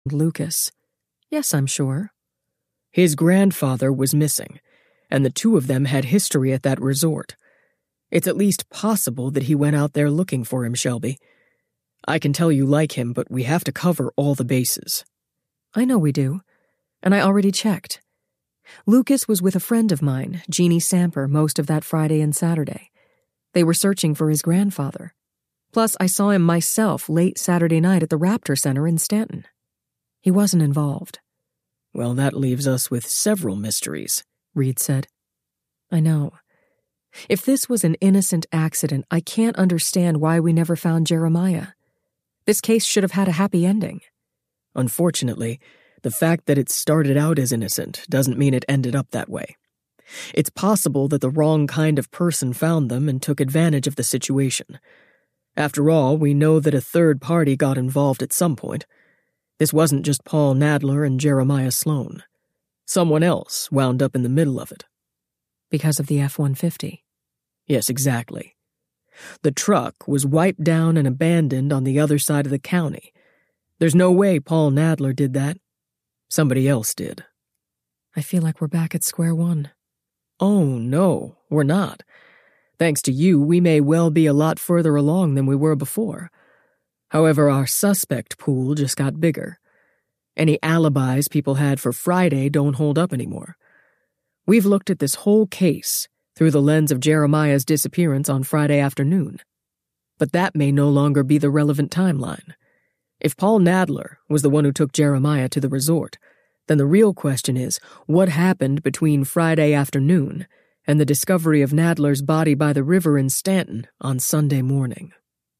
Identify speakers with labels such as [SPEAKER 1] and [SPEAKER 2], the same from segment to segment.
[SPEAKER 1] Lucas. Yes, I'm sure.
[SPEAKER 2] His grandfather was missing, and the two of them had history at that resort. It's at least possible that he went out there looking for him, Shelby. I can tell you like him, but we have to cover all the bases.
[SPEAKER 1] I know we do, and I already checked. Lucas was with a friend of mine, Jeannie Samper, most of that Friday and Saturday. They were searching for his grandfather. Plus, I saw him myself late Saturday night at the Raptor Center in Stanton. He wasn't involved.
[SPEAKER 2] Well, that leaves us with several mysteries,
[SPEAKER 1] Reed said. I know. If this was an innocent accident, I can't understand why we never found Jeremiah. This case should have had a happy ending.
[SPEAKER 2] Unfortunately, the fact that it started out as innocent doesn't mean it ended up that way. It's possible that the wrong kind of person found them and took advantage of the situation. After all, we know that a third party got involved at some point. This wasn't just Paul Nadler and Jeremiah Sloan. Someone else wound up in the middle of it.
[SPEAKER 1] Because of the F-150.
[SPEAKER 2] Yes, exactly. The truck was wiped down and abandoned on the other side of the county. There's no way Paul Nadler did that. Somebody else did.
[SPEAKER 1] I feel like we're back at square one.
[SPEAKER 2] Oh, no, we're not. Thanks to you, we may well be a lot further along than we were before. However, our suspect pool just got bigger. Any alibis people had for Friday don't hold up anymore. We've looked at this whole case through the lens of Jeremiah's disappearance on Friday afternoon. But that may no longer be the relevant timeline. If Paul Nadler was the one who took Jeremiah to the resort, then the real question is, what happened between Friday afternoon and the discovery of Nadler's body by the river in Stanton on Sunday morning?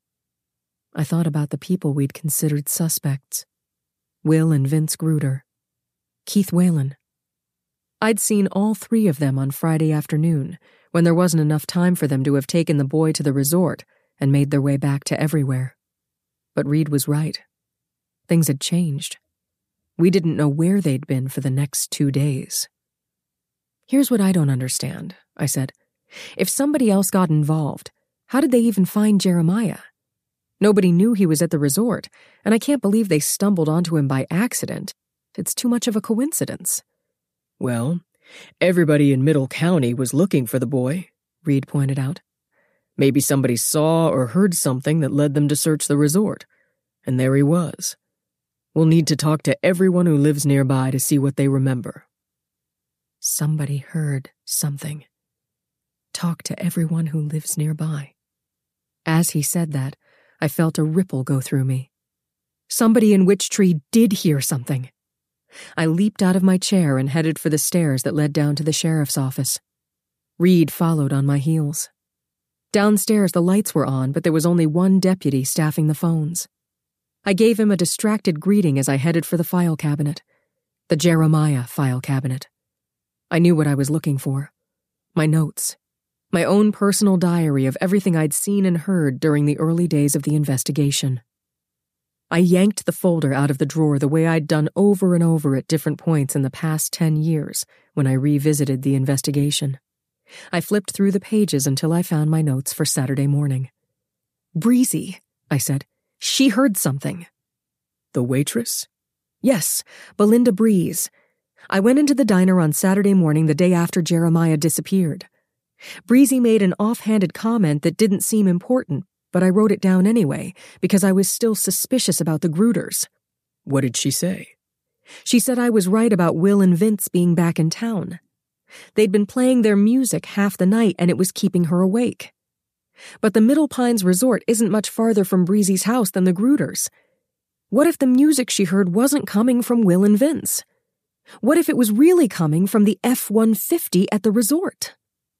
[SPEAKER 1] I thought about the people we'd considered suspects. Will and Vince Gruder. Keith Whalen. I'd seen all three of them on Friday afternoon, when there wasn't enough time for them to have taken the boy to the resort and made their way back to everywhere. But Reed was right. Things had changed. We didn't know where they'd been for the next 2 days. Here's what I don't understand, I said. If somebody else got involved, how did they even find Jeremiah? Nobody knew he was at the resort, and I can't believe they stumbled onto him by accident. It's too much of a coincidence.
[SPEAKER 2] Well, everybody in Middle County was looking for the boy, Reed pointed out. Maybe somebody saw or heard something that led them to search the resort, and there he was. We'll need to talk to everyone who lives nearby to see what they remember.
[SPEAKER 1] Somebody heard something. Talk to everyone who lives nearby. As he said that, I felt a ripple go through me. Somebody in Witch Tree did hear something. I leaped out of my chair and headed for the stairs that led down to the sheriff's office. Reed followed on my heels. Downstairs the lights were on, but there was only one deputy staffing the phones. I gave him a distracted greeting as I headed for the file cabinet. The Jeremiah file cabinet. I knew what I was looking for. My notes. My own personal diary of everything I'd seen and heard during the early days of the investigation. I yanked the folder out of the drawer the way I'd done over and over at different points in the past 10 years when I revisited the investigation. I flipped through the pages until I found my notes for Saturday morning. Breezy, I said. She heard something.
[SPEAKER 2] The waitress?
[SPEAKER 1] Yes, Belinda Breeze. I went into the diner on Saturday morning the day after Jeremiah disappeared. Breezy made an offhanded comment that didn't seem important, but I wrote it down anyway, because I was still suspicious about the Gruders.
[SPEAKER 2] What did she say?
[SPEAKER 1] She said I was right about Will and Vince being back in town. They'd been playing their music half the night and it was keeping her awake. But the Middle Pines Resort isn't much farther from Breezy's house than the Gruders. What if the music she heard wasn't coming from Will and Vince? What if it was really coming from the F-150 at the resort?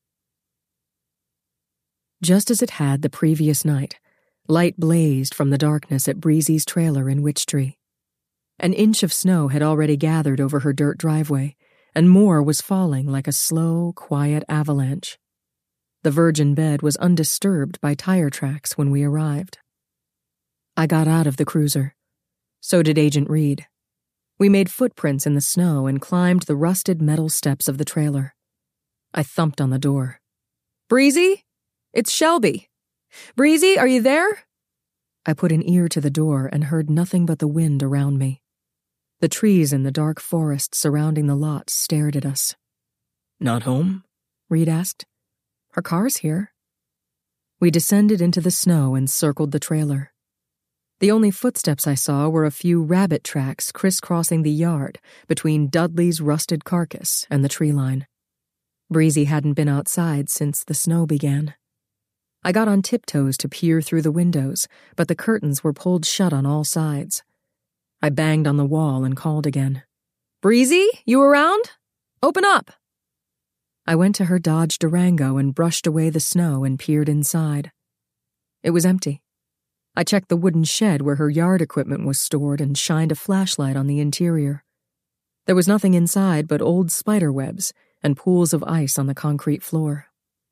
[SPEAKER 1] Just as it had the previous night, light blazed from the darkness at Breezy's trailer in Witch Tree. An inch of snow had already gathered over her dirt driveway, and more was falling like a slow, quiet avalanche. The virgin bed was undisturbed by tire tracks when we arrived. I got out of the cruiser. So did Agent Reed. We made footprints in the snow and climbed the rusted metal steps of the trailer. I thumped on the door. Breezy? It's Shelby. Breezy, are you there? I put an ear to the door and heard nothing but the wind around me. The trees in the dark forest surrounding the lot stared at us.
[SPEAKER 2] Not home?
[SPEAKER 1] Reed asked. Her car's here. We descended into the snow and circled the trailer. The only footsteps I saw were a few rabbit tracks crisscrossing the yard between Dudley's rusted carcass and the tree line. Breezy hadn't been outside since the snow began. I got on tiptoes to peer through the windows, but the curtains were pulled shut on all sides. I banged on the wall and called again. Breezy, you around? Open up! I went to her Dodge Durango and brushed away the snow and peered inside. It was empty. I checked the wooden shed where her yard equipment was stored and shined a flashlight on the interior. There was nothing inside but old spider webs and pools of ice on the concrete floor.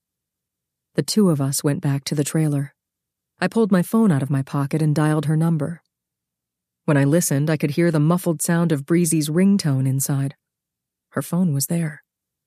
[SPEAKER 1] The two of us went back to the trailer. I pulled my phone out of my pocket and dialed her number. When I listened, I could hear the muffled sound of Breezy's ringtone inside. Her phone was there.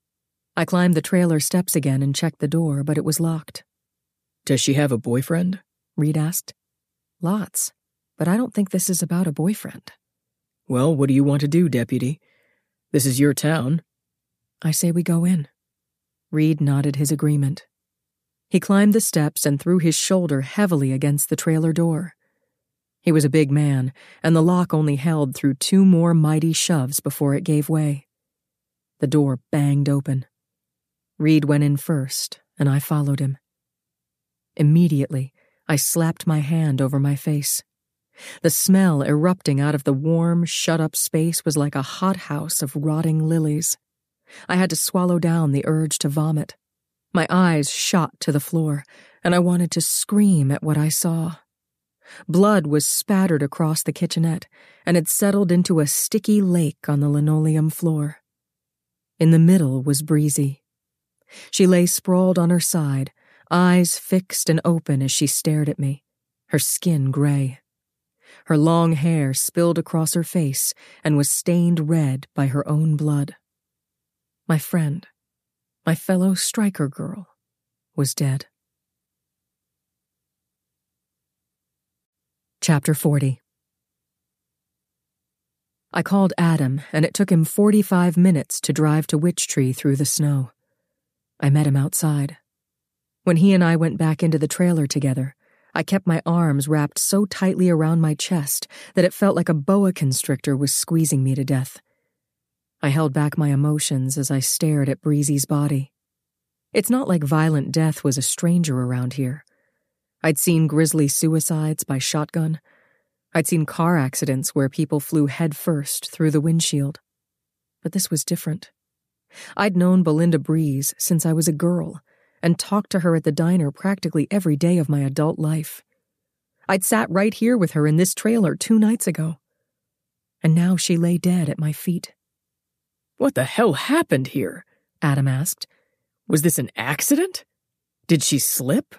[SPEAKER 1] I climbed the trailer steps again and checked the door, but it was locked.
[SPEAKER 2] Does she have a boyfriend?
[SPEAKER 1] Reed asked. Lots, but I don't think this is about a boyfriend.
[SPEAKER 2] Well, what do you want to do, Deputy? This is your town.
[SPEAKER 1] I say we go in. Reed nodded his agreement. He climbed the steps and threw his shoulder heavily against the trailer door. He was a big man, and the lock only held through 2 more mighty shoves before it gave way. The door banged open. Reed went in first, and I followed him. Immediately, I slapped my hand over my face. The smell erupting out of the warm, shut-up space was like a hothouse of rotting lilies. I had to swallow down the urge to vomit. My eyes shot to the floor, and I wanted to scream at what I saw. Blood was spattered across the kitchenette and had settled into a sticky lake on the linoleum floor. In the middle was Breezy. She lay sprawled on her side, eyes fixed and open as she stared at me, her skin gray. Her long hair spilled across her face and was stained red by her own blood. My friend, my fellow striker girl, was dead. Chapter 40. I called Adam, and it took him 45 minutes to drive to Witch Tree through the snow. I met him outside. When he and I went back into the trailer together, I kept my arms wrapped so tightly around my chest that it felt like a boa constrictor was squeezing me to death. I held back my emotions as I stared at Breezy's body. It's not like violent death was a stranger around here. I'd seen grisly suicides by shotgun. I'd seen car accidents where people flew headfirst through the windshield. But this was different. I'd known Belinda Breeze since I was a girl and talked to her at the diner practically every day of my adult life. I'd sat right here with her in this trailer 2 nights ago. And now she lay dead at my feet.
[SPEAKER 2] What the hell happened here?
[SPEAKER 1] Adam asked.
[SPEAKER 2] Was this an accident? Did she slip?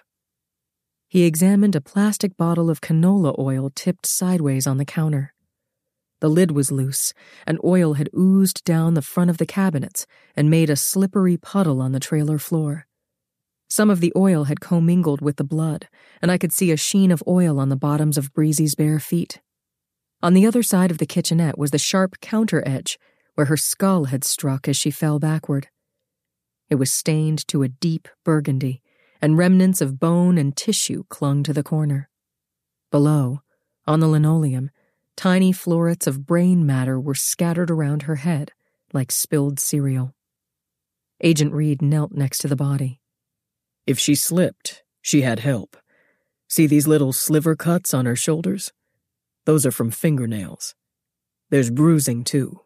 [SPEAKER 1] He examined a plastic bottle of canola oil tipped sideways on the counter. The lid was loose, and oil had oozed down the front of the cabinets and made a slippery puddle on the trailer floor. Some of the oil had commingled with the blood, and I could see a sheen of oil on the bottoms of Breezy's bare feet. On the other side of the kitchenette was the sharp counter edge, where her skull had struck as she fell backward. It was stained to a deep burgundy, and remnants of bone and tissue clung to the corner. Below, on the linoleum, tiny florets of brain matter were scattered around her head like spilled cereal. Agent Reed knelt next to the body.
[SPEAKER 2] If she slipped, she had help. See these little sliver cuts on her shoulders? Those are from fingernails. There's bruising, too.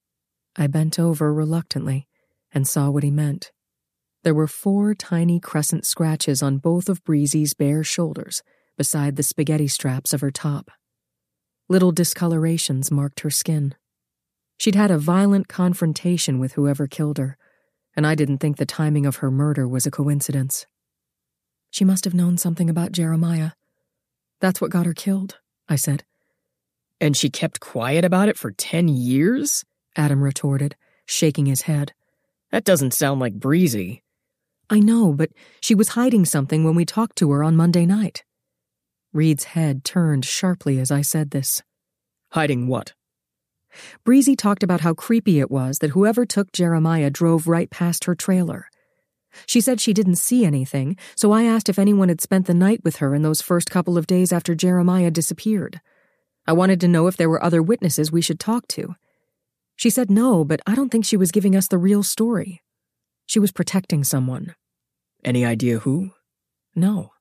[SPEAKER 1] I bent over reluctantly and saw what he meant. There were 4 tiny crescent scratches on both of Breezy's bare shoulders beside the spaghetti straps of her top. Little discolorations marked her skin. She'd had a violent confrontation with whoever killed her, and I didn't think the timing of her murder was a coincidence. She must have known something about Jeremiah. That's what got her killed, I said.
[SPEAKER 2] And she kept quiet about it for 10 years?
[SPEAKER 1] Adam retorted, shaking his head.
[SPEAKER 2] That doesn't sound like Breezy.
[SPEAKER 1] I know, but she was hiding something when we talked to her on Monday night. Reed's head turned sharply as I said this.
[SPEAKER 2] Hiding what?
[SPEAKER 1] Breezy talked about how creepy it was that whoever took Jeremiah drove right past her trailer. She said she didn't see anything, so I asked if anyone had spent the night with her in those first couple of days after Jeremiah disappeared. I wanted to know if there were other witnesses we should talk to. She said no, but I don't think she was giving us the real story. She was protecting someone.
[SPEAKER 2] Any idea who?
[SPEAKER 1] No.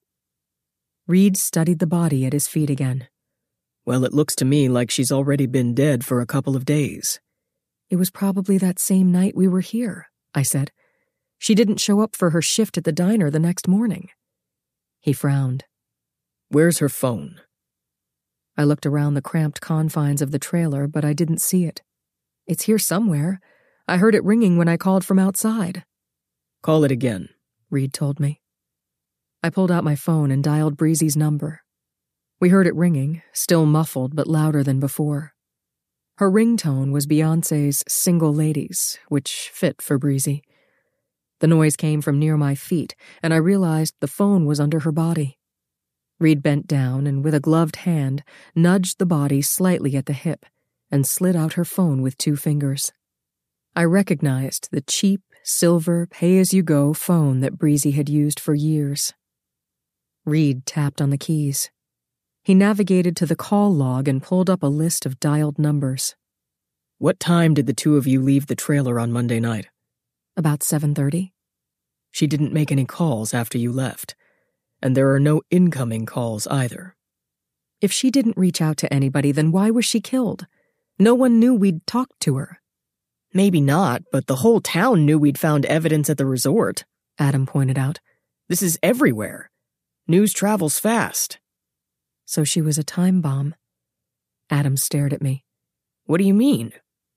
[SPEAKER 1] Reed studied the body at his feet again.
[SPEAKER 2] Well, it looks to me like she's already been dead for a couple of days.
[SPEAKER 1] It was probably that same night we were here, I said. She didn't show up for her shift at the diner the next morning. He frowned.
[SPEAKER 2] Where's her phone?
[SPEAKER 1] I looked around the cramped confines of the trailer, but I didn't see it. It's here somewhere. I heard it ringing when I called from outside.
[SPEAKER 2] Call it again,
[SPEAKER 1] Reed told me. I pulled out my phone and dialed Breezy's number. We heard it ringing, still muffled but louder than before. Her ringtone was Beyoncé's Single Ladies, which fit for Breezy. The noise came from near my feet, and I realized the phone was under her body. Reed bent down and, with a gloved hand, nudged the body slightly at the hip and slid out her phone with 2 fingers. I recognized the cheap, silver, pay-as-you-go phone that Breezy had used for years. Reed tapped on the keys. He navigated to the call log and pulled up a list of dialed numbers.
[SPEAKER 2] What time did the 2 of you leave the trailer on Monday night?
[SPEAKER 1] About 7:30.
[SPEAKER 2] She didn't make any calls after you left, and there are no incoming calls either.
[SPEAKER 1] If she didn't reach out to anybody, then why was she killed? No one knew we'd talked to her.
[SPEAKER 2] Maybe not, but the whole town knew we'd found evidence at the resort,
[SPEAKER 1] Adam pointed out.
[SPEAKER 2] This is everywhere. News travels fast.
[SPEAKER 1] So she was a time bomb. Adam stared at me.
[SPEAKER 2] What do you mean?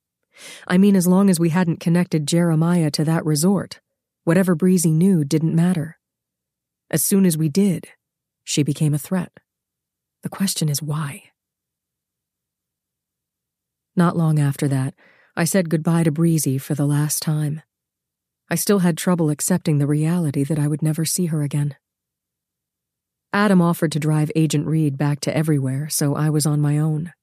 [SPEAKER 1] I mean, as long as we hadn't connected Jeremiah to that resort, whatever Breezy knew didn't matter. As soon as we did, she became a threat. The question is why? Not long after that, I said goodbye to Breezy for the last time. I still had trouble accepting the reality that I would never see her again. Adam offered to drive Agent Reed back to everywhere, so I was on my own.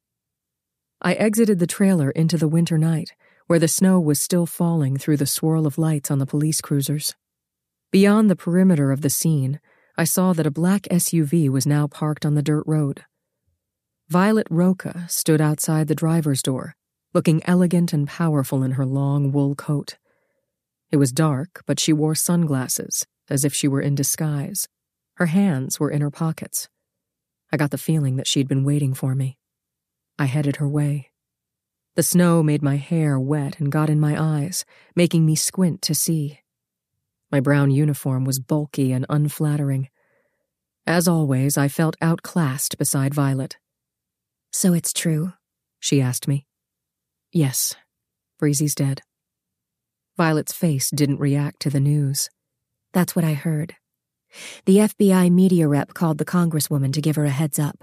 [SPEAKER 1] I exited the trailer into the winter night, where the snow was still falling through the swirl of lights on the police cruisers. Beyond the perimeter of the scene, I saw that a black SUV was now parked on the dirt road. Violet Roca stood outside the driver's door, looking elegant and powerful in her long wool coat. It was dark, but she wore sunglasses, as if she were in disguise. Her hands were in her pockets. I got the feeling that she'd been waiting for me. I headed her way. The snow made my hair wet and got in my eyes, making me squint to see. My brown uniform was bulky and unflattering. As always, I felt outclassed beside Violet. "So it's true?" she asked me. "Yes, Breezy's dead." Violet's face didn't react to the news. "That's what I heard. The FBI media rep called the congresswoman to give her a heads up.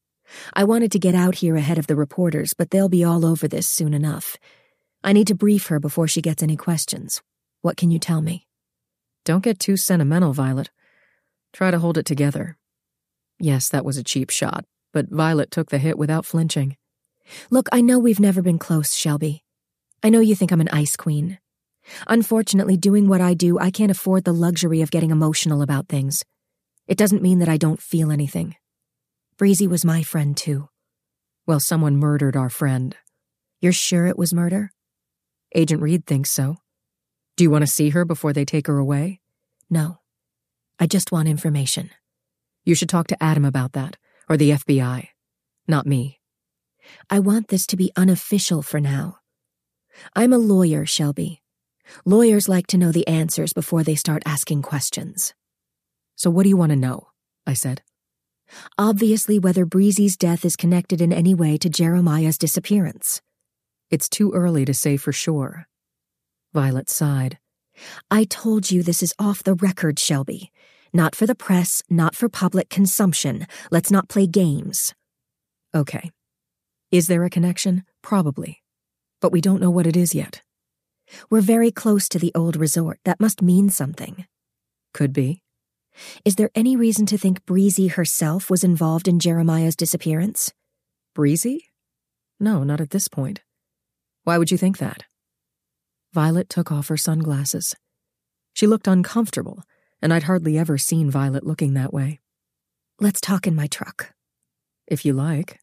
[SPEAKER 1] I wanted to get out here ahead of the reporters, but they'll be all over this soon enough. I need to brief her before she gets any questions. What can you tell me?" "Don't get too sentimental, Violet. Try to hold it together." Yes, that was a cheap shot, but Violet took the hit without flinching. "Look, I know we've never been close, Shelby. I know you think I'm an ice queen. Unfortunately, doing what I do, I can't afford the luxury of getting emotional about things. It doesn't mean that I don't feel anything. Breezy was my friend, too." "Well, someone murdered our friend." "You're sure it was murder?" "Agent Reed thinks so. Do you want to see her before they take her away?" "No. I just want information." "You should talk to Adam about that, or the FBI. Not me." "I want this to be unofficial for now. I'm a lawyer, Shelby. Lawyers like to know the answers before they start asking questions." "So what do you want to know?" I said. "Obviously whether Breezy's death is connected in any way to Jeremiah's disappearance." "It's too early to say for sure." Violet sighed. "I told you this is off the record, Shelby. Not for the press, not for public consumption. Let's not play games." "Okay. Is there a connection? Probably. But we don't know what it is yet." "We're very close to the old resort. That must mean something." "Could be." "Is there any reason to think Breezy herself was involved in Jeremiah's disappearance?" "Breezy? No, not at this point." Why would you think that? Violet took off her sunglasses. She looked uncomfortable, and I'd hardly ever seen Violet looking that way. Let's talk in my truck. If you like.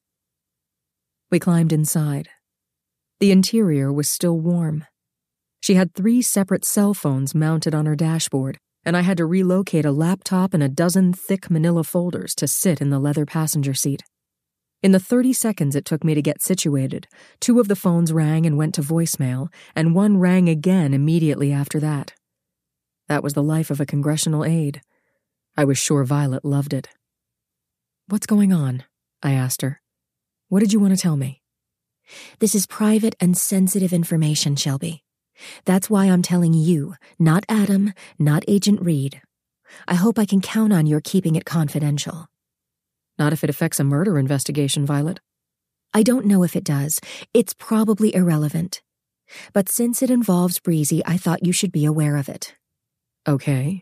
[SPEAKER 1] We climbed inside. The interior was still warm. She had 3 separate cell phones mounted on her dashboard, and I had to relocate a laptop and a dozen thick manila folders to sit in the leather passenger seat. In the 30 seconds it took me to get situated, 2 of the phones rang and went to voicemail, and 1 rang again immediately after that. That was the life of a congressional aide. I was sure Violet loved it. What's going on? I asked her. What did you want to tell me? This is private and sensitive information, Shelby. That's why I'm telling you, not Adam, not Agent Reed. I hope I can count on your keeping it confidential. Not if it affects a murder investigation, Violet. I don't know if it does. It's probably irrelevant. But since it involves Breezy, I thought you should be aware of it. Okay.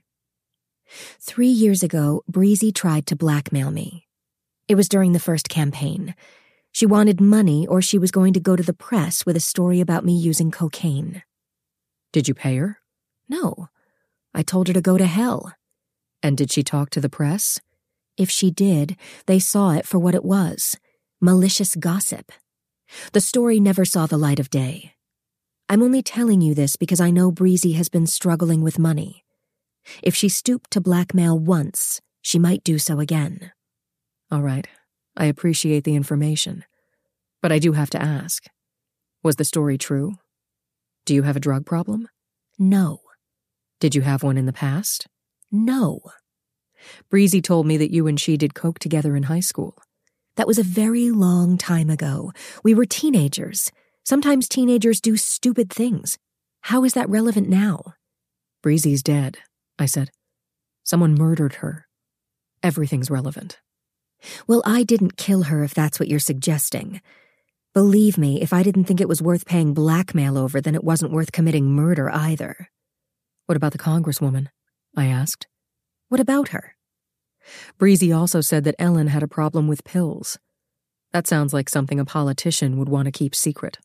[SPEAKER 1] 3 years ago, Breezy tried to blackmail me. It was during the first campaign. She wanted money or she was going to go to the press with a story about me using cocaine. Did you pay her? No. I told her to go to hell. And did she talk to the press? If she did, they saw it for what it was, malicious gossip. The story never saw the light of day. I'm only telling you this because I know Breezy has been struggling with money. If she stooped to blackmail once, she might do so again. All right, I appreciate the information. But I do have to ask. Was the story true? Do you have a drug problem? No. Did you have one in the past? No. Breezy told me that you and she did coke together in high school. That was a very long time ago. We were teenagers. Sometimes teenagers do stupid things. How is that relevant now? Breezy's dead, I said. Someone murdered her. Everything's relevant. Well, I didn't kill her if that's what you're suggesting. Believe me, if I didn't think it was worth paying blackmail over, then it wasn't worth committing murder either. What about the Congresswoman? I asked. What about her? Breezy also said that Ellen had a problem with pills. That sounds like something a politician would want to keep secret.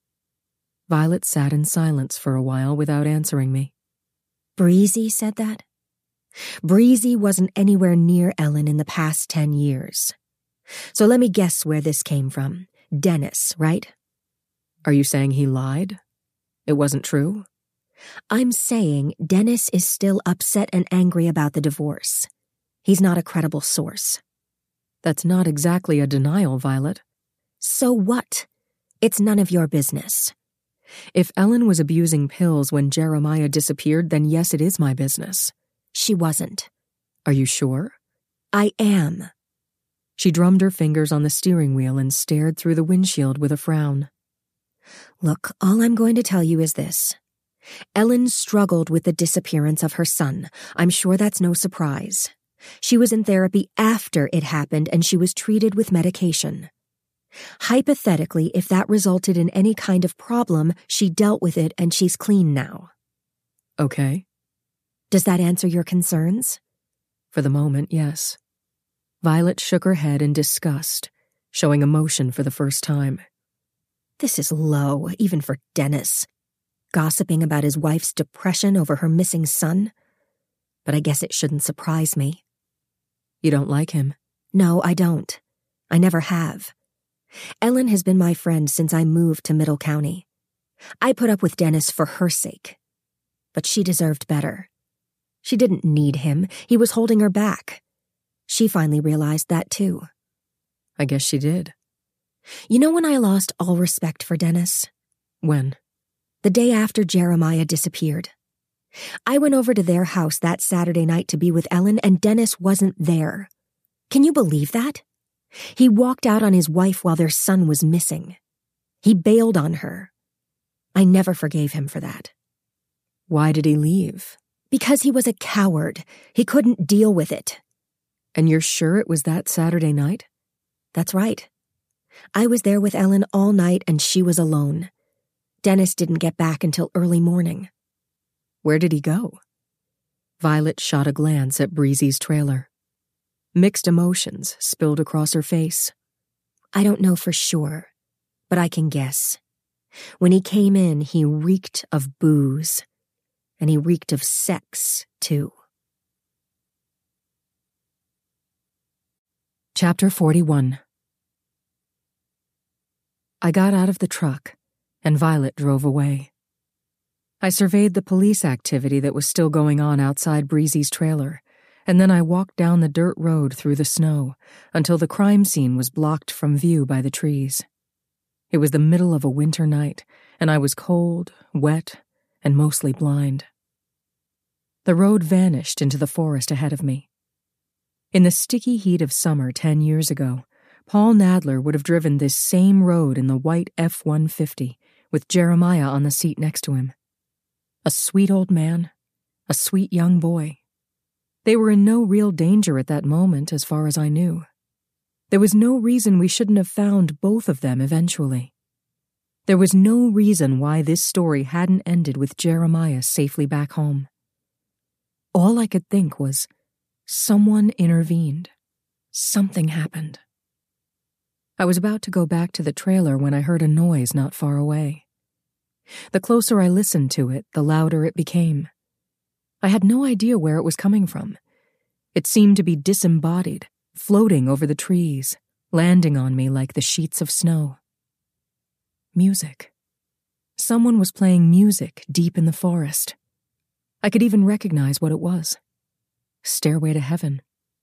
[SPEAKER 1] Violet sat in silence for a while without answering me. Breezy said that? Breezy wasn't anywhere near Ellen in the past 10 years. So let me guess where this came from. Dennis, right? Are you saying he lied? It wasn't true? I'm saying Dennis is still upset and angry about the divorce. He's not a credible source. That's not exactly a denial, Violet. So what? It's none of your business. If Ellen was abusing pills when Jeremiah disappeared, then yes, it is my business. She wasn't. Are you sure? I am. She drummed her fingers on the steering wheel and stared through the windshield with a frown. Look, all I'm going to tell you is this. Ellen struggled with the disappearance of her son. I'm sure that's no surprise. She was in therapy after it happened and she was treated with medication. Hypothetically, if that resulted in any kind of problem, she dealt with it and she's clean now. Okay. Does that answer your concerns? For the moment, yes. Violet shook her head in disgust, showing emotion for the first time. This is low, even for Dennis. Gossiping about his wife's depression over her missing son. But I guess it shouldn't surprise me. You don't like him? No, I don't. I never have. Ellen has been my friend since I moved to Middle County. I put up with Dennis for her sake. But she deserved better. She didn't need him. He was holding her back. She finally realized that too. I guess she did. You know when I lost all respect for Dennis? When? The day after Jeremiah disappeared. I went over to their house that Saturday night to be with Ellen, and Dennis wasn't there. Can you believe that? He walked out on his wife while their son was missing. He bailed on her. I never forgave him for that. Why did he leave? Because he was a coward. He couldn't deal with it. And you're sure it was that Saturday night? That's right. I was there with Ellen all night and she was alone. Dennis didn't get back until early morning. Where did he go? Violet shot a glance at Breezy's trailer. Mixed emotions spilled across her face. I don't know for sure, but I can guess. When he came in, he reeked of booze, and he reeked of sex, too. Chapter 41. I got out of the truck, and Violet drove away. I surveyed the police activity that was still going on outside Breezy's trailer, and then I walked down the dirt road through the snow until the crime scene was blocked from view by the trees. It was the middle of a winter night, and I was cold, wet, and mostly blind. The road vanished into the forest ahead of me. In the sticky heat of summer 10 years ago, Paul Nadler would have driven this same road in the white F-150 with Jeremiah on the seat next to him. A sweet old man, a sweet young boy. They were in no real danger at that moment as far as I knew. There was no reason we shouldn't have found both of them eventually. There was no reason why this story hadn't ended with Jeremiah safely back home. All I could think was, someone intervened. Something happened. I was about to go back to the trailer when I heard a noise not far away. The closer I listened to it, the louder it became. I had no idea where it was coming from. It seemed to be disembodied, floating over the trees, landing on me like the sheets of snow. Music. Someone was playing music deep in the forest. I could even recognize what it was. Stairway to Heaven.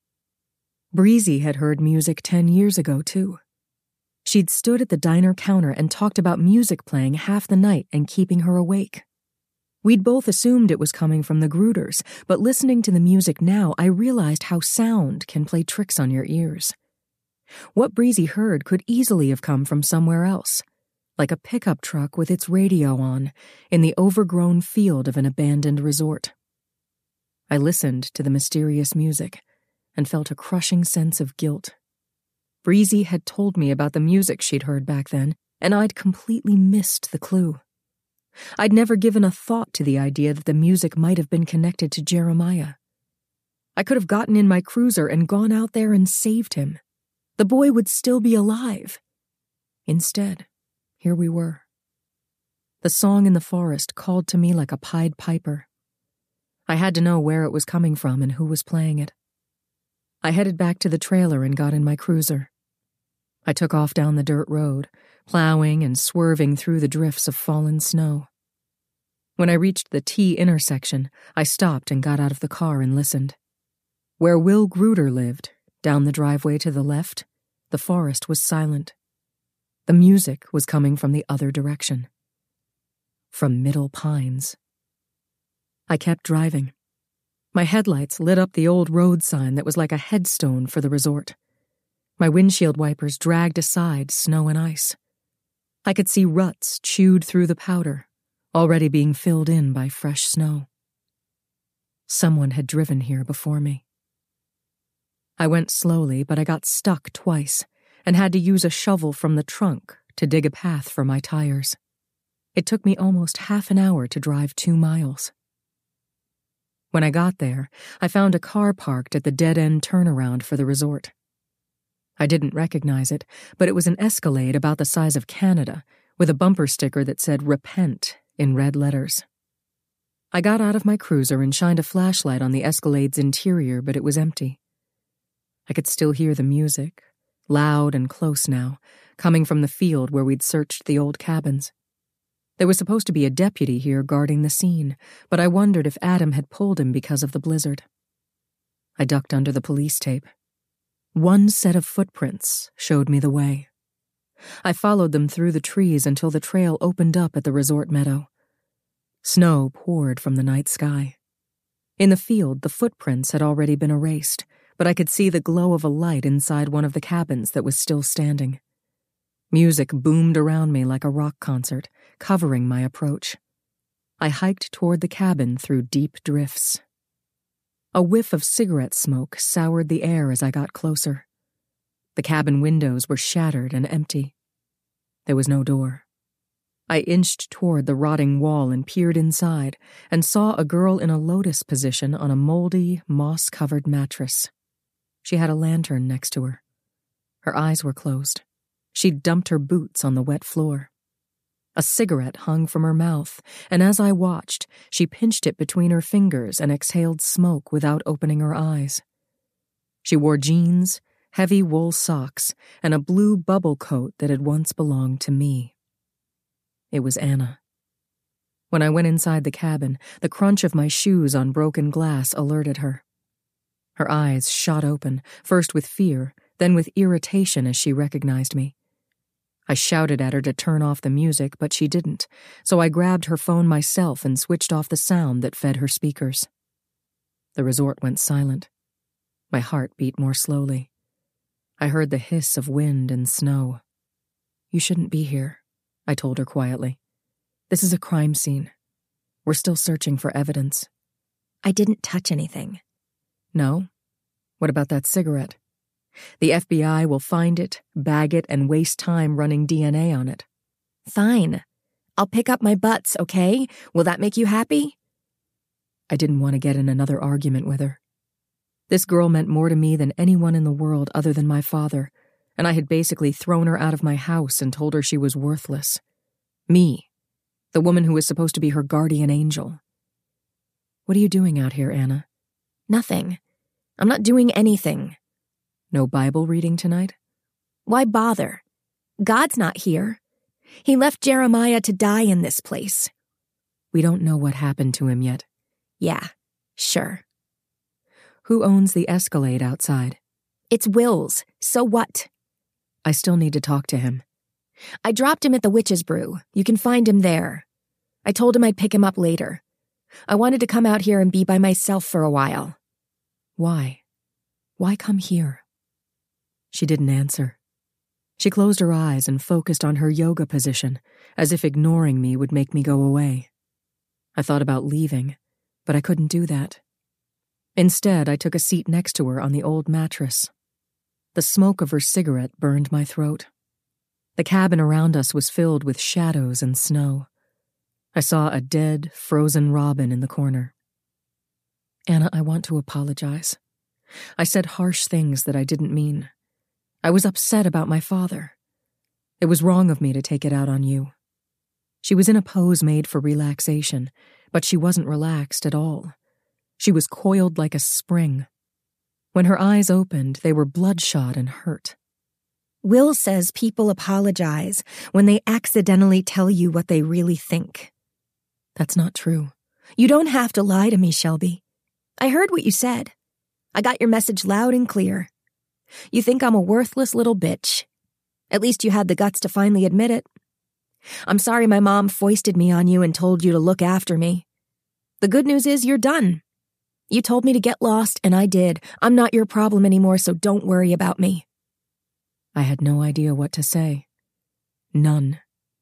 [SPEAKER 1] Breezy had heard music 10 years ago, too. She'd stood at the diner counter and talked about music playing half the night and keeping her awake. We'd both assumed it was coming from the Gruters, but listening to the music now, I realized how sound can play tricks on your ears. What Breezy heard could easily have come from somewhere else, like a pickup truck with its radio on in the overgrown field of an abandoned resort. I listened to the mysterious music and felt a crushing sense of guilt. Breezy had told me about the music she'd heard back then, and I'd completely missed the clue. I'd never given a thought to the idea that the music might have been connected to Jeremiah. I could have gotten in my cruiser and gone out there and saved him. The boy would still be alive. Instead, here we were. The song in the forest called to me like a Pied Piper. I had to know where it was coming from and who was playing it. I headed back to the trailer and got in my cruiser. I took off down the dirt road, plowing and swerving through the drifts of fallen snow. When I reached the T intersection, I stopped and got out of the car and listened. Where Will Gruder lived, down the driveway to the left, the forest was silent. The music was coming from the other direction. From Middle Pines. I kept driving. My headlights lit up the old road sign that was like a headstone for the resort. My windshield wipers dragged aside snow and ice. I could see ruts chewed through the powder, already being filled in by fresh snow. Someone had driven here before me. I went slowly, but I got stuck twice and had to use a shovel from the trunk to dig a path for my tires. It took me almost half an hour to drive 2 miles. When I got there, I found a car parked at the dead-end turnaround for the resort. I didn't recognize it, but it was an Escalade about the size of Canada, with a bumper sticker that said "Repent" in red letters. I got out of my cruiser and shined a flashlight on the Escalade's interior, but it was empty. I could still hear the music, loud and close now, coming from the field where we'd searched the old cabins. There was supposed to be a deputy here guarding the scene, but I wondered if Adam had pulled him because of the blizzard. I ducked under the police tape. One set of footprints showed me the way. I followed them through the trees until the trail opened up at the resort meadow. Snow poured from the night sky. In the field, the footprints had already been erased, but I could see the glow of a light inside one of the cabins that was still standing. Music boomed around me like a rock concert, covering my approach. I hiked toward the cabin through deep drifts. A whiff of cigarette smoke soured the air as I got closer. The cabin windows were shattered and empty. There was no door. I inched toward the rotting wall and peered inside and saw a girl in a lotus position on a moldy, moss-covered mattress. She had a lantern next to her. Her eyes were closed. She'd dumped her boots on the wet floor. A cigarette hung from her mouth, and as I watched, she pinched it between her fingers and exhaled smoke without opening her eyes. She wore jeans, heavy wool socks, and a blue bubble coat that had once belonged to me. It was Anna. When I went inside the cabin, the crunch of my shoes on broken glass alerted her. Her eyes shot open, first with fear, then with irritation as she recognized me. I shouted at her to turn off the music, but she didn't, so I grabbed her phone myself and switched off the sound that fed her speakers. The resort went silent. My heart beat more slowly. I heard the hiss of wind and snow. "You shouldn't be here," I told her quietly. "This is a crime scene. We're still searching for evidence." "I didn't touch anything." "No? What about that cigarette? The FBI will find it, bag it, and waste time running DNA on it." "Fine. I'll pick up my butts, okay? Will that make you happy?" I didn't want to get in another argument with her. This girl meant more to me than anyone in the world other than my father, and I had basically thrown her out of my house and told her she was worthless. Me, the woman who was supposed to be her guardian angel. "What are you doing out here, Anna?" "Nothing. I'm not doing anything." "No Bible reading tonight?" "Why bother? God's not here. He left Jeremiah to die in this place." "We don't know what happened to him yet." "Yeah, sure." "Who owns the Escalade outside?" "It's Will's. So what?" "I still need to talk to him." "I dropped him at the Witch's Brew. You can find him there. I told him I'd pick him up later. I wanted to come out here and be by myself for a while." "Why? Why come here?" She didn't answer. She closed her eyes and focused on her yoga position, as if ignoring me would make me go away. I thought about leaving, but I couldn't do that. Instead, I took a seat next to her on the old mattress. The smoke of her cigarette burned my throat. The cabin around us was filled with shadows and snow. I saw a dead, frozen robin in the corner. "Anna, I want to apologize. I said harsh things that I didn't mean. I was upset about my father. It was wrong of me to take it out on you." She was in a pose made for relaxation, but she wasn't relaxed at all. She was coiled like a spring. When her eyes opened, they were bloodshot and hurt. "Will says people apologize when they accidentally tell you what they really think." "That's not true." "You don't have to lie to me, Shelby. I heard what you said. I got your message loud and clear. You think I'm a worthless little bitch. At least you had the guts to finally admit it. I'm sorry my mom foisted me on you and told you to look after me. The good news is you're done. You told me to get lost, and I did. I'm not your problem anymore, so don't worry about me." I had no idea what to say. None.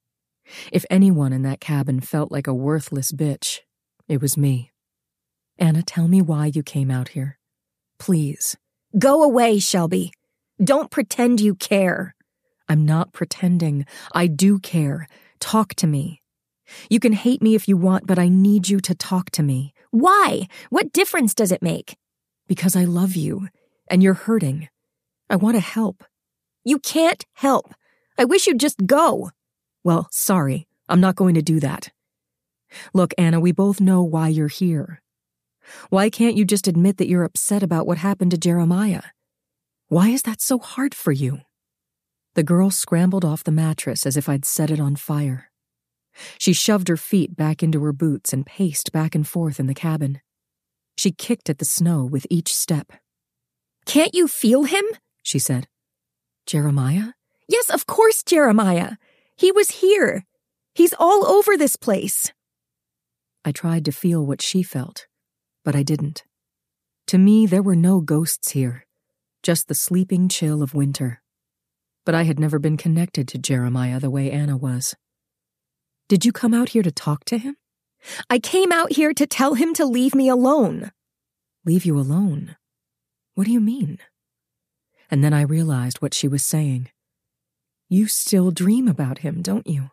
[SPEAKER 1] If anyone in that cabin felt like a worthless bitch, it was me. "Anna, tell me why you came out here. Please." "Go away, Shelby. Don't pretend you care." "I'm not pretending. I do care. Talk to me. You can hate me if you want, but I need you to talk to me." "Why? What difference does it make?" "Because I love you, and you're hurting. I want to help." "You can't help. I wish you'd just go." "Well, sorry. I'm not going to do that. Look, Anna, we both know why you're here. Why can't you just admit that you're upset about what happened to Jeremiah? Why is that so hard for you?" The girl scrambled off the mattress as if I'd set it on fire. She shoved her feet back into her boots and paced back and forth in the cabin. She kicked at the snow with each step. "Can't you feel him?" she said. "Jeremiah?" "Yes, of course, Jeremiah. He was here. He's all over this place." I tried to feel what she felt, but I didn't. To me, there were no ghosts here, just the sleeping chill of winter. But I had never been connected to Jeremiah the way Anna was. "Did you come out here to talk to him?" "I came out here to tell him to leave me alone." "Leave you alone? What do you mean?" And then I realized what she was saying. "You still dream about him, don't you?"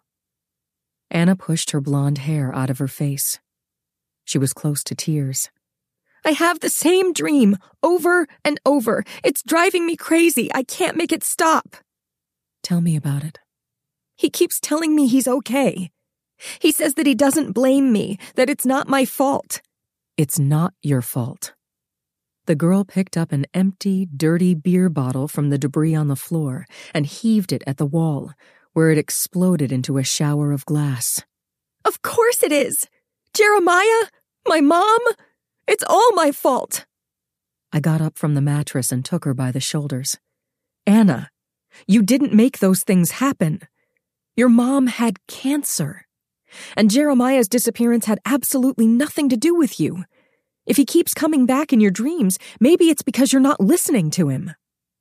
[SPEAKER 1] Anna pushed her blonde hair out of her face. She was close to tears. "I have the same dream, over and over. It's driving me crazy. I can't make it stop." "Tell me about it." He keeps telling me he's okay. He says that he doesn't blame me, that it's not my fault.
[SPEAKER 2] It's not your fault. The girl picked up an empty, dirty beer bottle from the debris on the floor and heaved it at the wall, where it exploded into a shower of glass.
[SPEAKER 1] Of course it is! Jeremiah? My mom? It's all my fault!
[SPEAKER 2] I got up from the mattress and took her by the shoulders. Anna, you didn't make those things happen. Your mom had cancer. And Jeremiah's disappearance had absolutely nothing to do with you. If he keeps coming back in your dreams, maybe it's because you're not listening to him.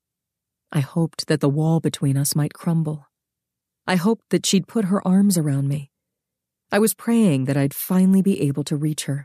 [SPEAKER 2] I hoped that the wall between us might crumble. I hoped that she'd put her arms around me. I was praying that I'd finally be able to reach her.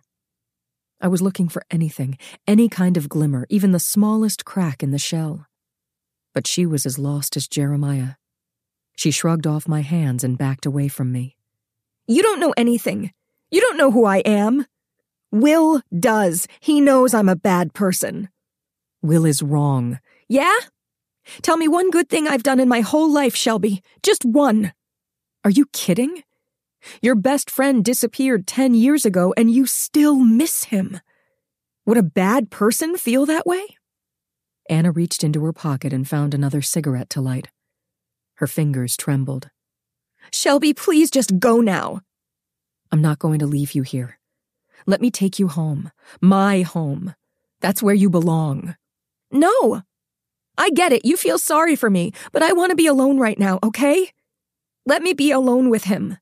[SPEAKER 2] I was looking for anything, any kind of glimmer, even the smallest crack in the shell. But she was as lost as Jeremiah. She shrugged off my hands and backed away from me.
[SPEAKER 1] You don't know anything. You don't know who I am. Will does. He knows I'm a bad person.
[SPEAKER 2] Will is wrong.
[SPEAKER 1] Yeah? Tell me one good thing I've done in my whole life, Shelby. Just one.
[SPEAKER 2] Are you kidding? Your best friend disappeared 10 years ago and you still miss him. Would a bad person feel that way? Anna reached into her pocket and found another cigarette to light. Her fingers trembled.
[SPEAKER 1] Shelby, please just go now.
[SPEAKER 2] I'm not going to leave you here. Let me take you home. My home. That's where you belong.
[SPEAKER 1] No. I get it. You feel sorry for me, but I want to be alone right now, okay? Let me be alone with him.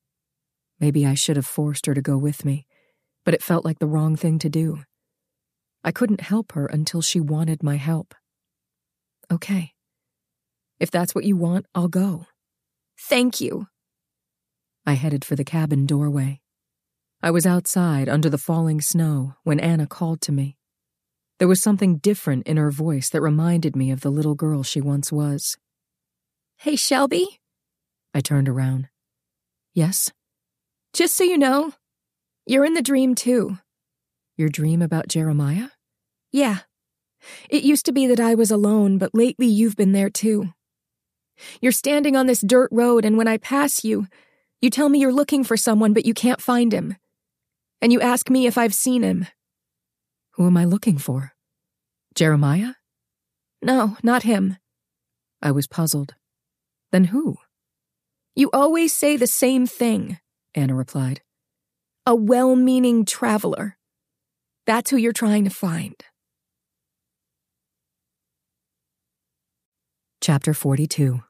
[SPEAKER 2] Maybe I should have forced her to go with me, but it felt like the wrong thing to do. I couldn't help her until she wanted my help. Okay. If that's what you want, I'll go.
[SPEAKER 1] Thank you.
[SPEAKER 2] I headed for the cabin doorway. I was outside under the falling snow when Anna called to me. There was something different in her voice that reminded me of the little girl she once was.
[SPEAKER 1] Hey, Shelby?
[SPEAKER 2] I turned around. Yes?
[SPEAKER 1] Just so you know, you're in the dream too.
[SPEAKER 2] Your dream about Jeremiah?
[SPEAKER 1] Yeah. It used to be that I was alone, but lately you've been there too. You're standing on this dirt road, and when I pass you, you tell me you're looking for someone, but you can't find him. And you ask me if I've seen him.
[SPEAKER 2] Who am I looking for? Jeremiah?
[SPEAKER 1] No, not him.
[SPEAKER 2] I was puzzled. Then who?
[SPEAKER 1] You always say the same thing,
[SPEAKER 2] Anna replied.
[SPEAKER 1] A well-meaning traveler. That's who you're trying to find.
[SPEAKER 2] Chapter 42.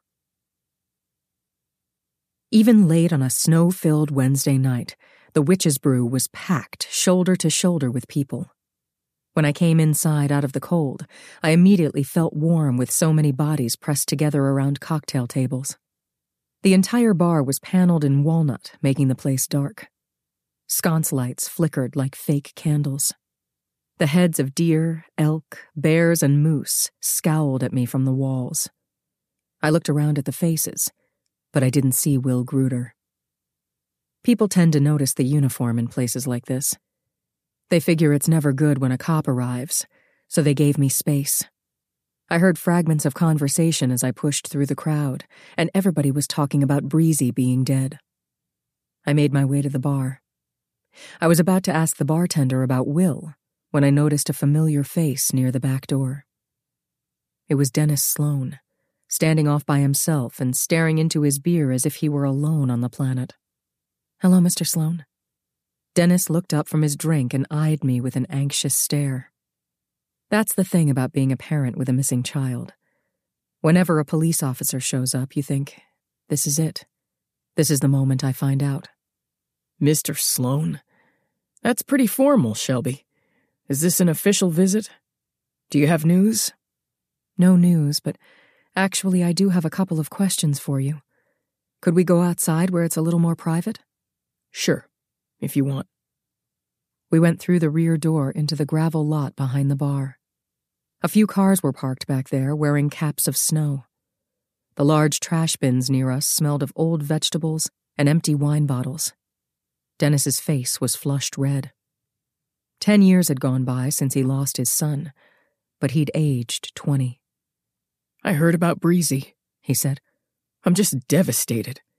[SPEAKER 2] Even late on a snow-filled Wednesday night, the Witch's Brew was packed shoulder to shoulder with people. When I came inside out of the cold, I immediately felt warm with so many bodies pressed together around cocktail tables. The entire bar was paneled in walnut, making the place dark. Sconce lights flickered like fake candles. The heads of deer, elk, bears, and moose scowled at me from the walls. I looked around at the faces, but I didn't see Will Gruder. People tend to notice the uniform in places like this. They figure it's never good when a cop arrives, so they gave me space. I heard fragments of conversation as I pushed through the crowd, and everybody was talking about Breezy being dead. I made my way to the bar. I was about to ask the bartender about Will when I noticed a familiar face near the back door. It was Dennis Sloan, standing off by himself and staring into his beer as if he were alone on the planet. Hello, Mr. Sloan. Dennis looked up from his drink and eyed me with an anxious stare. That's the thing about being a parent with a missing child. Whenever a police officer shows up, you think, this is it. This is the moment I find out.
[SPEAKER 3] Mr. Sloan? That's pretty formal, Shelby. Is this an official visit? Do you have news?
[SPEAKER 2] No news, but actually I do have a couple of questions for you. Could we go outside where it's a little more private?
[SPEAKER 3] Sure, if you want.
[SPEAKER 2] We went through the rear door into the gravel lot behind the bar. A few cars were parked back there wearing caps of snow. The large trash bins near us smelled of old vegetables and empty wine bottles. Dennis's face was flushed red. 10 years had gone by since he lost his son, but he'd aged 20.
[SPEAKER 3] I heard about Breezy,
[SPEAKER 2] he said.
[SPEAKER 3] I'm just devastated.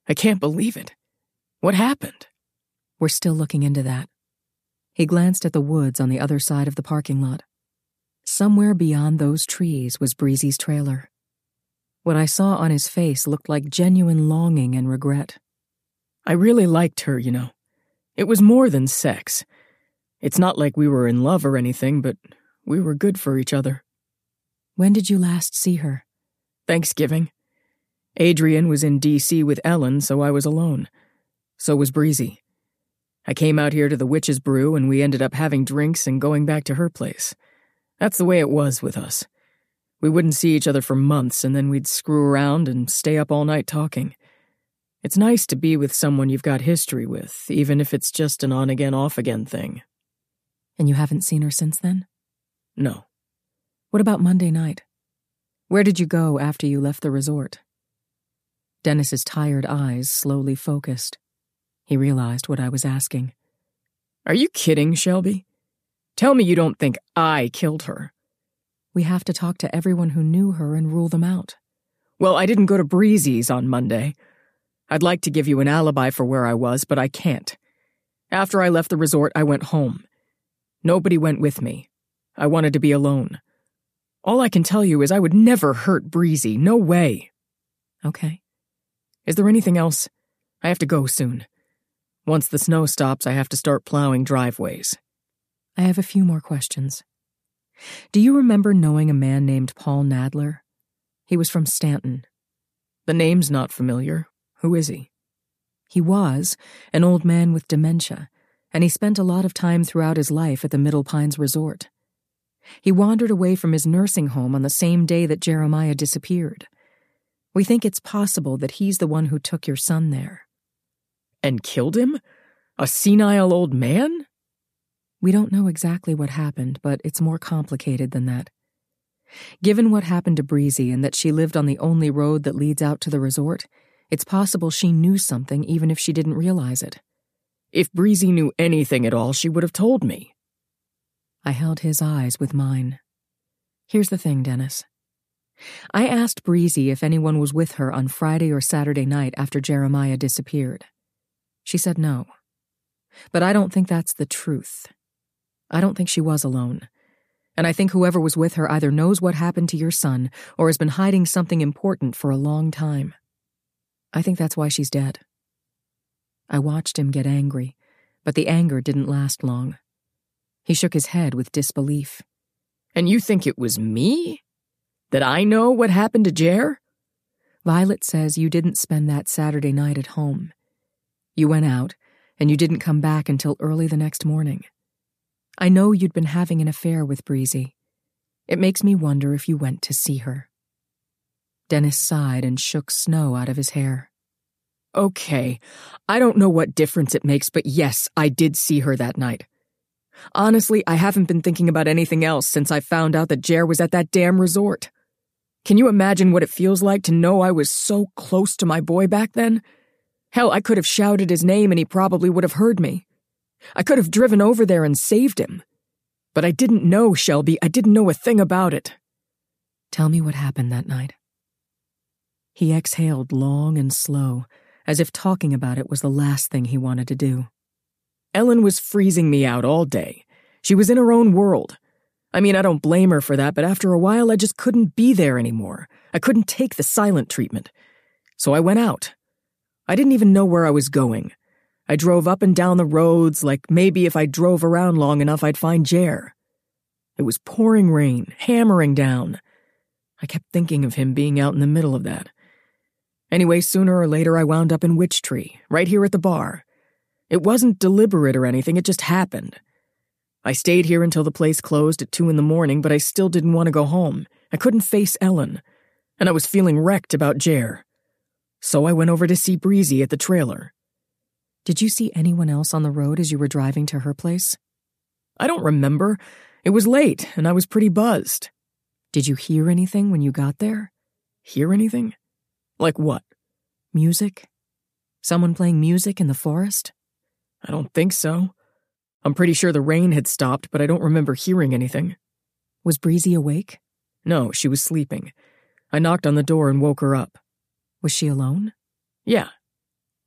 [SPEAKER 3] I can't believe it. What happened?
[SPEAKER 1] We're still looking into that. He glanced at the woods on the other side of the parking lot. Somewhere beyond those trees was Breezy's trailer. What I saw on his face looked like genuine longing and regret.
[SPEAKER 3] I really liked her, you know. It was more than sex. It's not like we were in love or anything, but we were good for each other.
[SPEAKER 1] When did you last see her?
[SPEAKER 3] Thanksgiving. Adrian was in D.C. with Ellen, so I was alone. So was Breezy. I came out here to the Witch's Brew, and we ended up having drinks and going back to her place. That's the way it was with us. We wouldn't see each other for months, and then we'd screw around and stay up all night talking. It's nice to be with someone you've got history with, even if it's just an on-again, off-again thing.
[SPEAKER 1] And you haven't seen her since then?
[SPEAKER 3] No.
[SPEAKER 1] What about Monday night? Where did you go after you left the resort? Dennis's tired eyes slowly focused. He realized what I was asking.
[SPEAKER 3] Are you kidding, Shelby? Tell me you don't think I killed her.
[SPEAKER 1] We have to talk to everyone who knew her and rule them out.
[SPEAKER 3] Well, I didn't go to Breezy's on Monday. I'd like to give you an alibi for where I was, but I can't. After I left the resort, I went home. Nobody went with me. I wanted to be alone. All I can tell you is I would never hurt Breezy. No way.
[SPEAKER 1] Okay.
[SPEAKER 3] Is there anything else? I have to go soon. Once the snow stops, I have to start plowing driveways.
[SPEAKER 1] I have a few more questions. Do you remember knowing a man named Paul Nadler? He was from Stanton.
[SPEAKER 3] The name's not familiar. Who is he?
[SPEAKER 1] He was an old man with dementia, and he spent a lot of time throughout his life at the Middle Pines Resort. He wandered away from his nursing home on the same day that Jeremiah disappeared. We think it's possible that he's the one who took your son there.
[SPEAKER 3] And killed him? A senile old man?
[SPEAKER 1] We don't know exactly what happened, but it's more complicated than that. Given what happened to Breezy and that she lived on the only road that leads out to the resort, it's possible she knew something even if she didn't realize it.
[SPEAKER 3] If Breezy knew anything at all, she would have told me.
[SPEAKER 1] I held his eyes with mine. Here's the thing, Dennis. I asked Breezy if anyone was with her on Friday or Saturday night after Jeremiah disappeared. She said no. But I don't think that's the truth. I don't think she was alone. And I think whoever was with her either knows what happened to your son or has been hiding something important for a long time. I think that's why she's dead. I watched him get angry, but the anger didn't last long. He shook his head with disbelief.
[SPEAKER 3] And you think it was me? That I know what happened to Jer?
[SPEAKER 1] Violet says you didn't spend that Saturday night at home. You went out, and you didn't come back until early the next morning. I know you'd been having an affair with Breezy. It makes me wonder if you went to see her. Dennis sighed and shook snow out of his hair.
[SPEAKER 3] Okay, I don't know what difference it makes, but yes, I did see her that night. Honestly, I haven't been thinking about anything else since I found out that Jer was at that damn resort. Can you imagine what it feels like to know I was so close to my boy back then? Hell, I could have shouted his name and he probably would have heard me. I could have driven over there and saved him. But I didn't know, Shelby. I didn't know a thing about it.
[SPEAKER 1] Tell me what happened that night. He exhaled long and slow, as if talking about it was the last thing he wanted to do.
[SPEAKER 3] Ellen was freezing me out all day. She was in her own world. I mean, I don't blame her for that, but after a while I just couldn't be there anymore. I couldn't take the silent treatment. So I went out. I didn't even know where I was going. I drove up and down the roads, like maybe if I drove around long enough I'd find Jer. It was pouring rain, hammering down. I kept thinking of him being out in the middle of that. Anyway, sooner or later I wound up in Witch Tree, right here at the bar. It wasn't deliberate or anything, it just happened. I stayed here until the place closed at 2 a.m, but I still didn't want to go home. I couldn't face Ellen, and I was feeling wrecked about Jer. So I went over to see Breezy at the trailer.
[SPEAKER 1] Did you see anyone else on the road as you were driving to her place?
[SPEAKER 3] I don't remember. It was late, and I was pretty buzzed.
[SPEAKER 1] Did you hear anything when you got there?
[SPEAKER 3] Hear anything? Like what?
[SPEAKER 1] Music? Someone playing music in the forest?
[SPEAKER 3] I don't think so. I'm pretty sure the rain had stopped, but I don't remember hearing anything.
[SPEAKER 1] Was Breezy awake?
[SPEAKER 3] No, she was sleeping. I knocked on the door and woke her up.
[SPEAKER 1] Was she alone?
[SPEAKER 3] Yeah.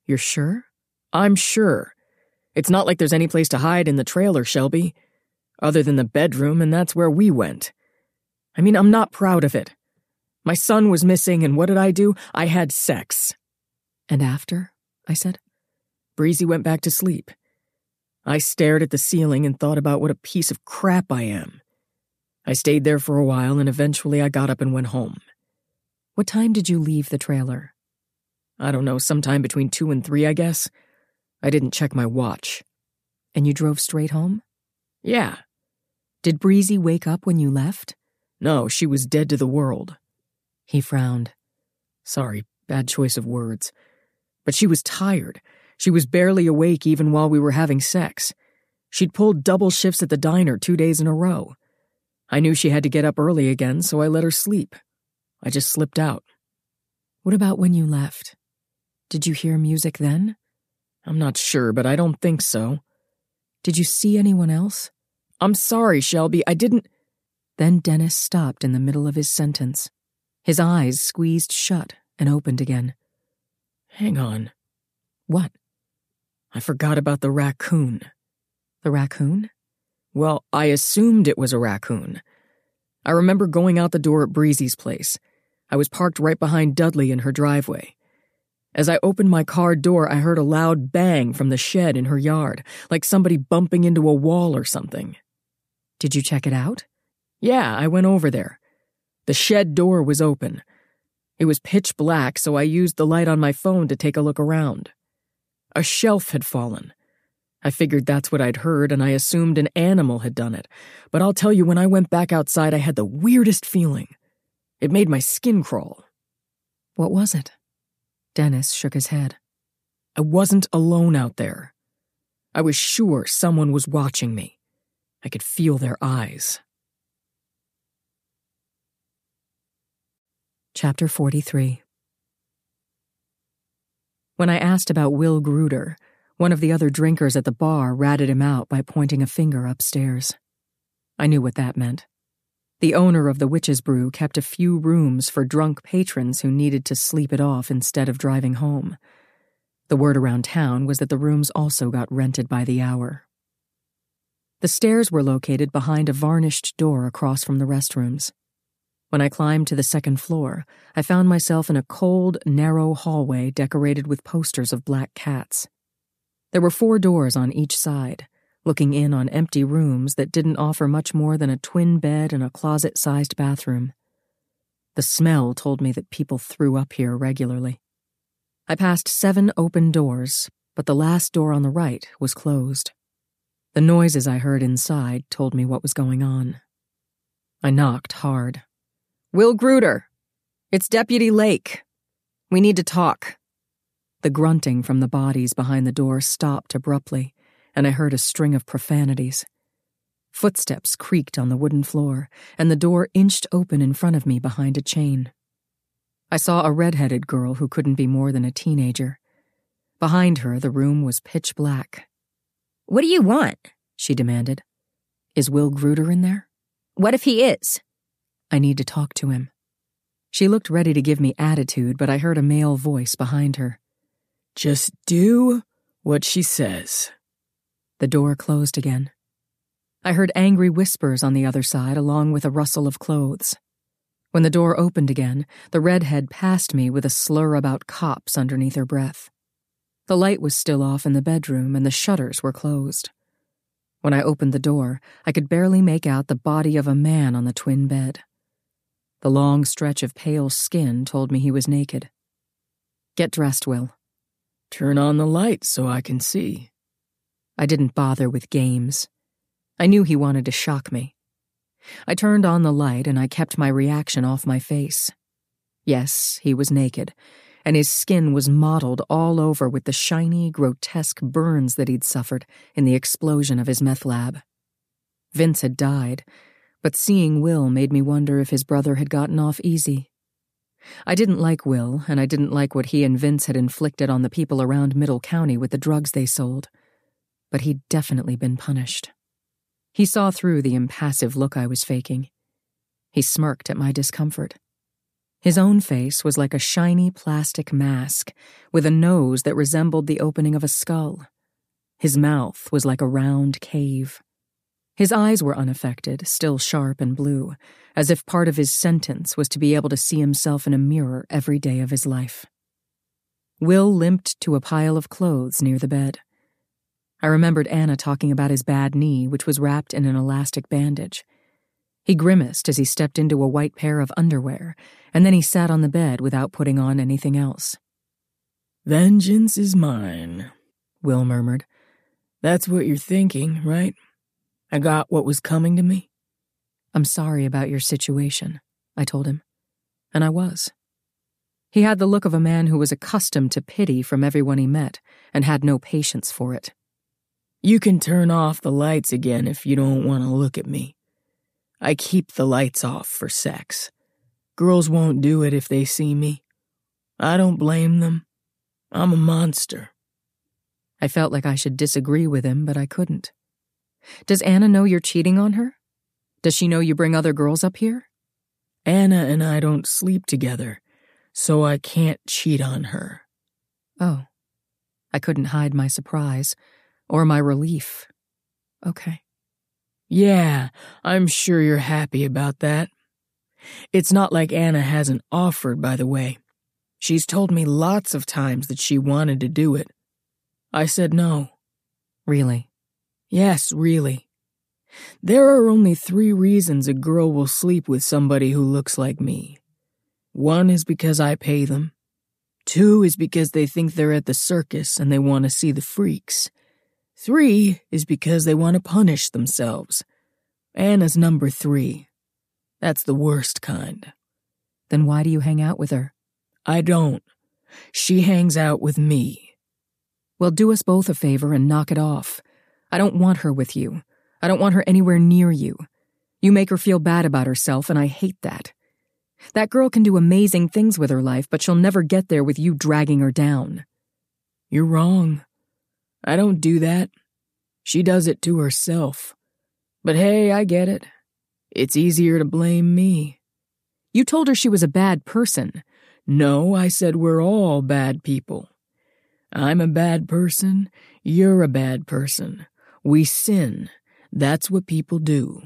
[SPEAKER 1] You're sure?
[SPEAKER 3] I'm sure. It's not like there's any place to hide in the trailer, Shelby. Other than the bedroom, and that's where we went. I mean, I'm not proud of it. My son was missing, and what did I do? I had sex.
[SPEAKER 1] And after? I said.
[SPEAKER 3] Breezy went back to sleep. I stared at the ceiling and thought about what a piece of crap I am. I stayed there for a while, and eventually I got up and went home.
[SPEAKER 1] What time did you leave the trailer?
[SPEAKER 3] I don't know, sometime between 2 and 3, I guess. I didn't check my watch.
[SPEAKER 1] And you drove straight home?
[SPEAKER 3] Yeah.
[SPEAKER 1] Did Breezy wake up when you left?
[SPEAKER 3] No, she was dead to the world.
[SPEAKER 1] He frowned.
[SPEAKER 3] Sorry, bad choice of words. But she was tired. She was barely awake even while we were having sex. She'd pulled double shifts at the diner 2 days in a row. I knew she had to get up early again, so I let her sleep. I just slipped out.
[SPEAKER 1] What about when you left? Did you hear music then?
[SPEAKER 3] I'm not sure, but I don't think so.
[SPEAKER 1] Did you see anyone else?
[SPEAKER 3] I'm sorry, Shelby, I didn't...
[SPEAKER 1] Then Dennis stopped in the middle of his sentence. His eyes squeezed shut and opened again.
[SPEAKER 3] Hang on.
[SPEAKER 1] What?
[SPEAKER 3] I forgot about the raccoon.
[SPEAKER 1] The raccoon?
[SPEAKER 3] Well, I assumed it was a raccoon. I remember going out the door at Breezy's place. I was parked right behind Dudley in her driveway. As I opened my car door, I heard a loud bang from the shed in her yard, like somebody bumping into a wall or something.
[SPEAKER 1] Did you check it out?
[SPEAKER 3] Yeah, I went over there. The shed door was open. It was pitch black, so I used the light on my phone to take a look around. A shelf had fallen. I figured that's what I'd heard, and I assumed an animal had done it. But I'll tell you, when I went back outside, I had the weirdest feeling. It made my skin crawl.
[SPEAKER 1] What was it? Dennis shook his head.
[SPEAKER 3] I wasn't alone out there. I was sure someone was watching me. I could feel their eyes.
[SPEAKER 1] Chapter 43. When I asked about Will Gruder, one of the other drinkers at the bar ratted him out by pointing a finger upstairs. I knew what that meant. The owner of the Witch's Brew kept a few rooms for drunk patrons who needed to sleep it off instead of driving home. The word around town was that the rooms also got rented by the hour. The stairs were located behind a varnished door across from the restrooms. When I climbed to the second floor, I found myself in a cold, narrow hallway decorated with posters of black cats. There were 4 doors on each side, looking in on empty rooms that didn't offer much more than a twin bed and a closet-sized bathroom. The smell told me that people threw up here regularly. I passed 7 open doors, but the last door on the right was closed. The noises I heard inside told me what was going on. I knocked hard. "Will Gruder! It's Deputy Lake. We need to talk." The grunting from the bodies behind the door stopped abruptly, and I heard a string of profanities. Footsteps creaked on the wooden floor, and the door inched open in front of me behind a chain. I saw a red-headed girl who couldn't be more than a teenager. Behind her, the room was pitch black.
[SPEAKER 4] "What do you want?"
[SPEAKER 1] she demanded. "Is Will Gruder in there?"
[SPEAKER 4] "What if he is?"
[SPEAKER 1] "I need to talk to him." She looked ready to give me attitude, but I heard a male voice behind her.
[SPEAKER 3] "Just do what she says."
[SPEAKER 1] The door closed again. I heard angry whispers on the other side, along with a rustle of clothes. When the door opened again, the redhead passed me with a slur about cops underneath her breath. The light was still off in the bedroom, and the shutters were closed. When I opened the door, I could barely make out the body of a man on the twin bed. The long stretch of pale skin told me he was naked. "Get dressed, Will."
[SPEAKER 3] "Turn on the light so I can see."
[SPEAKER 1] I didn't bother with games. I knew he wanted to shock me. I turned on the light and I kept my reaction off my face. Yes, he was naked, and his skin was mottled all over with the shiny, grotesque burns that he'd suffered in the explosion of his meth lab. Vince had died, but seeing Will made me wonder if his brother had gotten off easy. I didn't like Will, and I didn't like what he and Vince had inflicted on the people around Middle County with the drugs they sold. But he'd definitely been punished. He saw through the impassive look I was faking. He smirked at my discomfort. His own face was like a shiny plastic mask, with a nose that resembled the opening of a skull. His mouth was like a round cave. His eyes were unaffected, still sharp and blue, as if part of his sentence was to be able to see himself in a mirror every day of his life. Will limped to a pile of clothes near the bed. I remembered Anna talking about his bad knee, which was wrapped in an elastic bandage. He grimaced as he stepped into a white pair of underwear, and then he sat on the bed without putting on anything else.
[SPEAKER 2] "Vengeance is mine," Will murmured. "That's what you're thinking, right? I got what was coming to me?"
[SPEAKER 1] "I'm sorry about your situation," I told him. And I was. He had the look of a man who was accustomed to pity from everyone he met and had no patience for it.
[SPEAKER 2] "You can turn off the lights again if you don't want to look at me. I keep the lights off for sex. Girls won't do it if they see me. I don't blame them. I'm a monster."
[SPEAKER 1] I felt like I should disagree with him, but I couldn't. "Does Anna know you're cheating on her? Does she know you bring other girls up here?"
[SPEAKER 2] "Anna and I don't sleep together, so I can't cheat on her."
[SPEAKER 1] Oh. I couldn't hide my surprise or my relief. Okay.
[SPEAKER 2] "Yeah, I'm sure you're happy about that. It's not like Anna hasn't offered, by the way. She's told me lots of times that she wanted to do it. I said no."
[SPEAKER 1] Really?
[SPEAKER 2] "Yes, really. There are only 3 reasons a girl will sleep with somebody who looks like me. 1 is because I pay them. 2 is because they think they're at the circus and they want to see the freaks. 3 is because they want to punish themselves. Anna's number 3. That's the worst kind."
[SPEAKER 1] Then why do you hang out with her?
[SPEAKER 2] "I don't. She hangs out with me."
[SPEAKER 1] Well, do us both a favor and knock it off. I don't want her with you. I don't want her anywhere near you. You make her feel bad about herself, and I hate that. That girl can do amazing things with her life, but she'll never get there with you dragging her down.
[SPEAKER 2] "You're wrong. I don't do that. She does it to herself. But hey, I get it. It's easier to blame me."
[SPEAKER 1] You told her she was a bad person.
[SPEAKER 2] "No, I said we're all bad people. I'm a bad person. You're a bad person. We sin. That's what people do."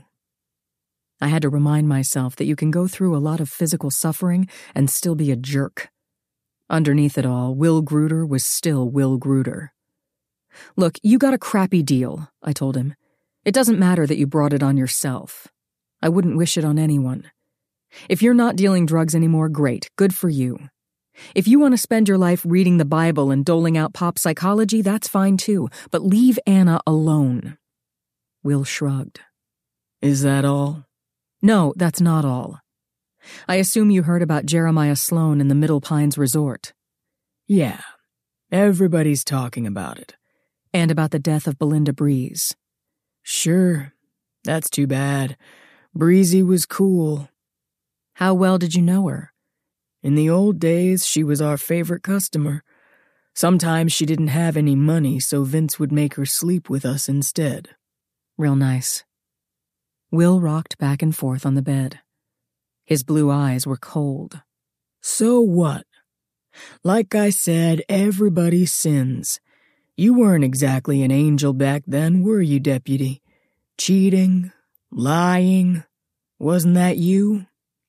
[SPEAKER 1] I had to remind myself that you can go through a lot of physical suffering and still be a jerk. Underneath it all, Will Gruder was still Will Gruder. "Look, you got a crappy deal," I told him. "It doesn't matter that you brought it on yourself. I wouldn't wish it on anyone. If you're not dealing drugs anymore, great, good for you. If you want to spend your life reading the Bible and doling out pop psychology, that's fine too, but leave Anna alone." Will shrugged.
[SPEAKER 2] "Is that all?"
[SPEAKER 1] "No, that's not all. I assume you heard about Jeremiah Sloan in the Middle Pines Resort."
[SPEAKER 2] "Yeah, everybody's talking about it."
[SPEAKER 1] "And about the death of Belinda Breeze."
[SPEAKER 2] "Sure, that's too bad. Breezy was cool."
[SPEAKER 1] "How well did you know her?"
[SPEAKER 2] "In the old days, she was our favorite customer. Sometimes she didn't have any money, so Vince would make her sleep with us instead."
[SPEAKER 1] "Real nice." Will rocked back and forth on the bed. His blue eyes were cold.
[SPEAKER 2] "So what? Like I said, everybody sins. You weren't exactly an angel back then, were you, Deputy? Cheating, lying, wasn't that you?"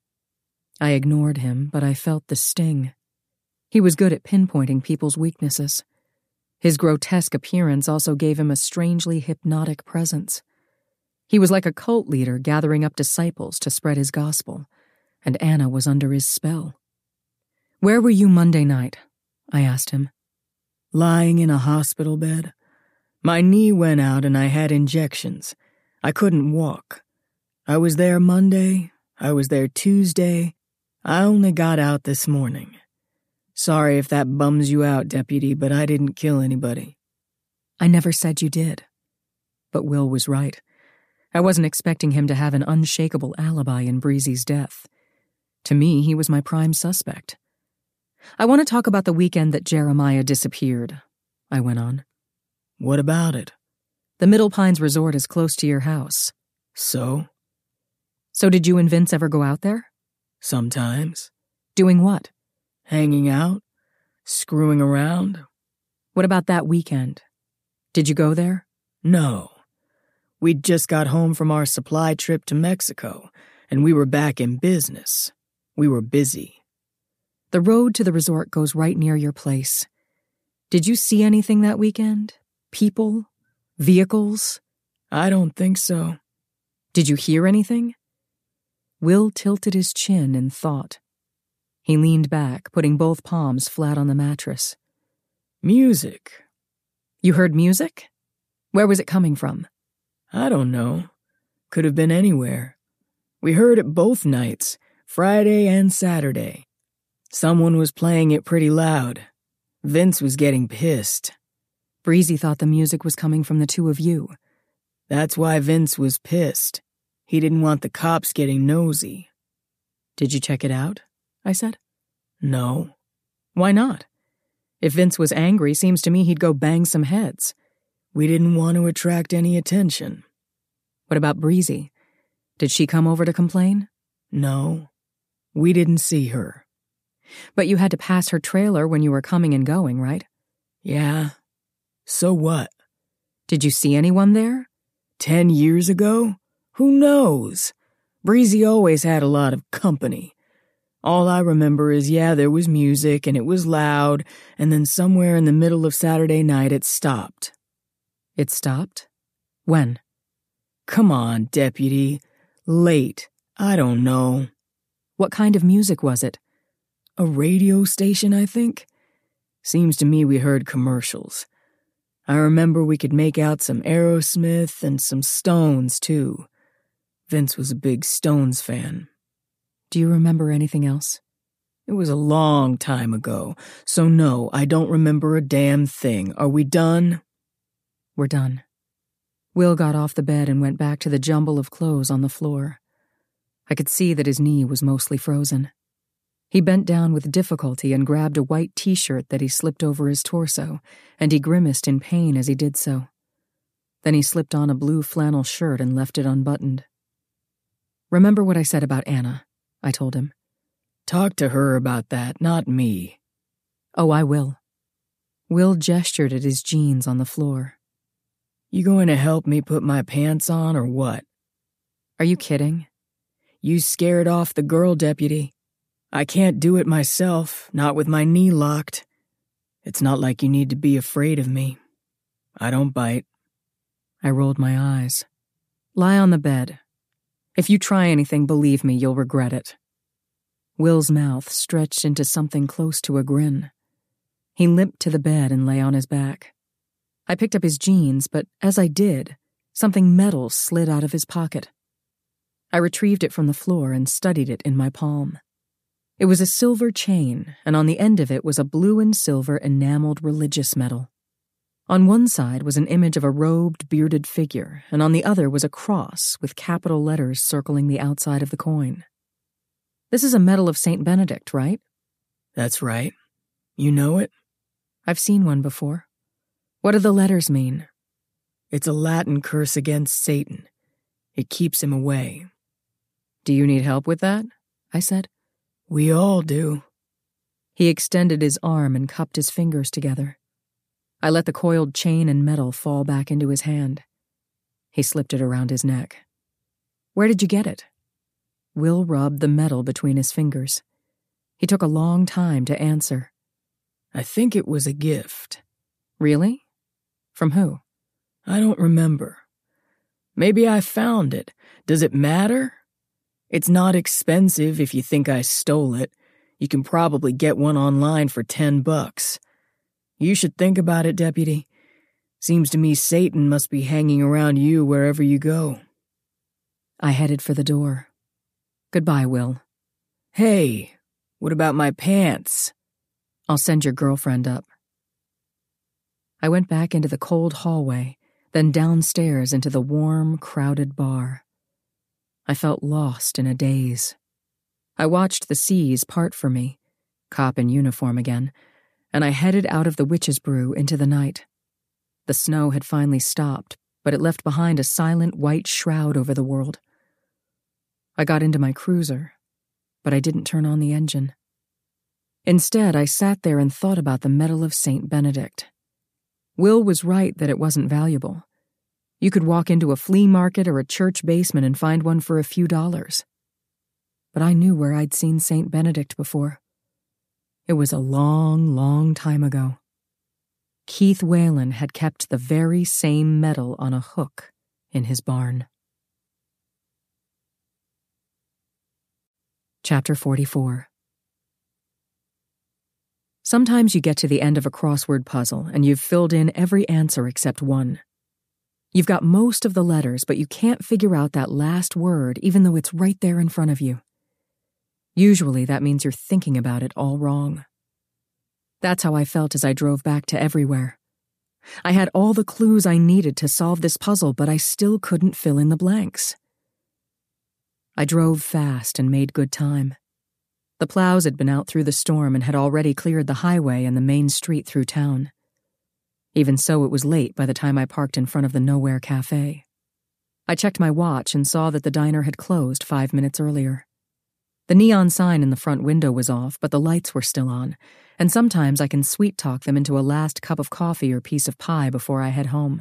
[SPEAKER 1] I ignored him, but I felt the sting. He was good at pinpointing people's weaknesses. His grotesque appearance also gave him a strangely hypnotic presence. He was like a cult leader gathering up disciples to spread his gospel, and Anna was under his spell. "Where were you Monday night?" I asked him.
[SPEAKER 2] "Lying in a hospital bed. My knee went out and I had injections. I couldn't walk. I was there Monday, I was there Tuesday. I only got out this morning. Sorry if that bums you out, Deputy, but I didn't kill anybody."
[SPEAKER 1] "I never said you did." But Will was right. I wasn't expecting him to have an unshakable alibi in Breezy's death. To me, he was my prime suspect. "I want to talk about the weekend that Jeremiah disappeared," I went on.
[SPEAKER 2] "What about it?"
[SPEAKER 1] "The Middle Pines Resort is close to your house."
[SPEAKER 2] "So?"
[SPEAKER 1] "So did you and Vince ever go out there?"
[SPEAKER 2] "Sometimes."
[SPEAKER 1] Doing what?
[SPEAKER 2] Hanging out, screwing around.
[SPEAKER 1] What about that weekend? Did you go there?
[SPEAKER 2] No. We'd just got home from our supply trip to Mexico, and we were back in business. We were busy.
[SPEAKER 1] The road to the resort goes right near your place. Did you see anything that weekend? People? Vehicles?
[SPEAKER 2] I don't think so.
[SPEAKER 1] Did you hear anything? Will tilted his chin in thought. He leaned back, putting both palms flat on the mattress.
[SPEAKER 2] Music.
[SPEAKER 1] You heard music? Where was it coming from?
[SPEAKER 2] I don't know. Could have been anywhere. We heard it both nights, Friday and Saturday. Someone was playing it pretty loud. Vince was getting pissed.
[SPEAKER 1] Breezy thought the music was coming from the two of you.
[SPEAKER 2] That's why Vince was pissed. He didn't want the cops getting nosy.
[SPEAKER 1] Did you check it out? I said.
[SPEAKER 2] No.
[SPEAKER 1] Why not? If Vince was angry, seems to me he'd go bang some heads.
[SPEAKER 2] We didn't want to attract any attention.
[SPEAKER 1] What about Breezy? Did she come over to complain?
[SPEAKER 2] No. We didn't see her.
[SPEAKER 1] But you had to pass her trailer when you were coming and going, right?
[SPEAKER 2] Yeah. So what?
[SPEAKER 1] Did you see anyone there?
[SPEAKER 2] 10 years ago? Who knows? Breezy always had a lot of company. All I remember is, there was music and it was loud, and then somewhere in the middle of Saturday night it stopped.
[SPEAKER 1] It stopped? When?
[SPEAKER 2] Come on, Deputy. Late. I don't know.
[SPEAKER 1] What kind of music was it?
[SPEAKER 2] A radio station, I think. Seems to me we heard commercials. I remember we could make out some Aerosmith and some Stones, too. Vince was a big Stones fan.
[SPEAKER 1] Do you remember anything else?
[SPEAKER 2] It was a long time ago, so no, I don't remember a damn thing. Are we done?
[SPEAKER 1] We're done. Will got off the bed and went back to the jumble of clothes on the floor. I could see that his knee was mostly frozen. He bent down with difficulty and grabbed a white t-shirt that he slipped over his torso, and he grimaced in pain as he did so. Then he slipped on a blue flannel shirt and left it unbuttoned. Remember what I said about Anna, I told him.
[SPEAKER 2] Talk to her about that, not me.
[SPEAKER 1] Oh, I will. Will gestured at his jeans on the floor.
[SPEAKER 2] You going to help me put my pants on or what?
[SPEAKER 1] Are you kidding?
[SPEAKER 2] You scared off the girl, Deputy. I can't do it myself, not with my knee locked. It's not like you need to be afraid of me. I don't bite.
[SPEAKER 1] I rolled my eyes. Lie on the bed. If you try anything, believe me, you'll regret it. Will's mouth stretched into something close to a grin. He limped to the bed and lay on his back. I picked up his jeans, but as I did, something metal slid out of his pocket. I retrieved it from the floor and studied it in my palm. It was a silver chain, and on the end of it was a blue and silver enameled religious medal. On one side was an image of a robed, bearded figure, and on the other was a cross with capital letters circling the outside of the coin. This is a medal of St. Benedict, right?
[SPEAKER 2] That's right. You know it?
[SPEAKER 1] I've seen one before. What do the letters mean?
[SPEAKER 2] It's a Latin curse against Satan. It keeps him away.
[SPEAKER 1] Do you need help with that? I said.
[SPEAKER 2] We all do.
[SPEAKER 1] He extended his arm and cupped his fingers together. I let the coiled chain and metal fall back into his hand. He slipped it around his neck. Where did you get it? Will rubbed the metal between his fingers. He took a long time to answer.
[SPEAKER 2] I think it was a gift.
[SPEAKER 1] Really? From who?
[SPEAKER 2] I don't remember. Maybe I found it. Does it matter? It's not expensive if you think I stole it. You can probably get one online for $10. You should think about it, Deputy. Seems to me Satan must be hanging around you wherever you go.
[SPEAKER 1] I headed for the door. Goodbye, Will.
[SPEAKER 2] Hey, what about my pants?
[SPEAKER 1] I'll send your girlfriend up. I went back into the cold hallway, then downstairs into the warm, crowded bar. I felt lost in a daze. I watched the seas part for me, cop in uniform again, and I headed out of the Witch's Brew into the night. The snow had finally stopped, but it left behind a silent white shroud over the world. I got into my cruiser, but I didn't turn on the engine. Instead, I sat there and thought about the medal of St. Benedict. Will was right that it wasn't valuable. You could walk into a flea market or a church basement and find one for a few dollars. But I knew where I'd seen St. Benedict before. It was a long, long time ago. Keith Whalen had kept the very same medal on a hook in his barn. Chapter 44. Sometimes you get to the end of a crossword puzzle and you've filled in every answer except one. You've got most of the letters, but you can't figure out that last word even though it's right there in front of you. Usually that means you're thinking about it all wrong. That's how I felt as I drove back to Everywhere. I had all the clues I needed to solve this puzzle, but I still couldn't fill in the blanks. I drove fast and made good time. The plows had been out through the storm and had already cleared the highway and the main street through town. Even so, it was late by the time I parked in front of the Nowhere Cafe. I checked my watch and saw that the diner had closed 5 minutes earlier. The neon sign in the front window was off, but the lights were still on, and sometimes I can sweet-talk them into a last cup of coffee or piece of pie before I head home.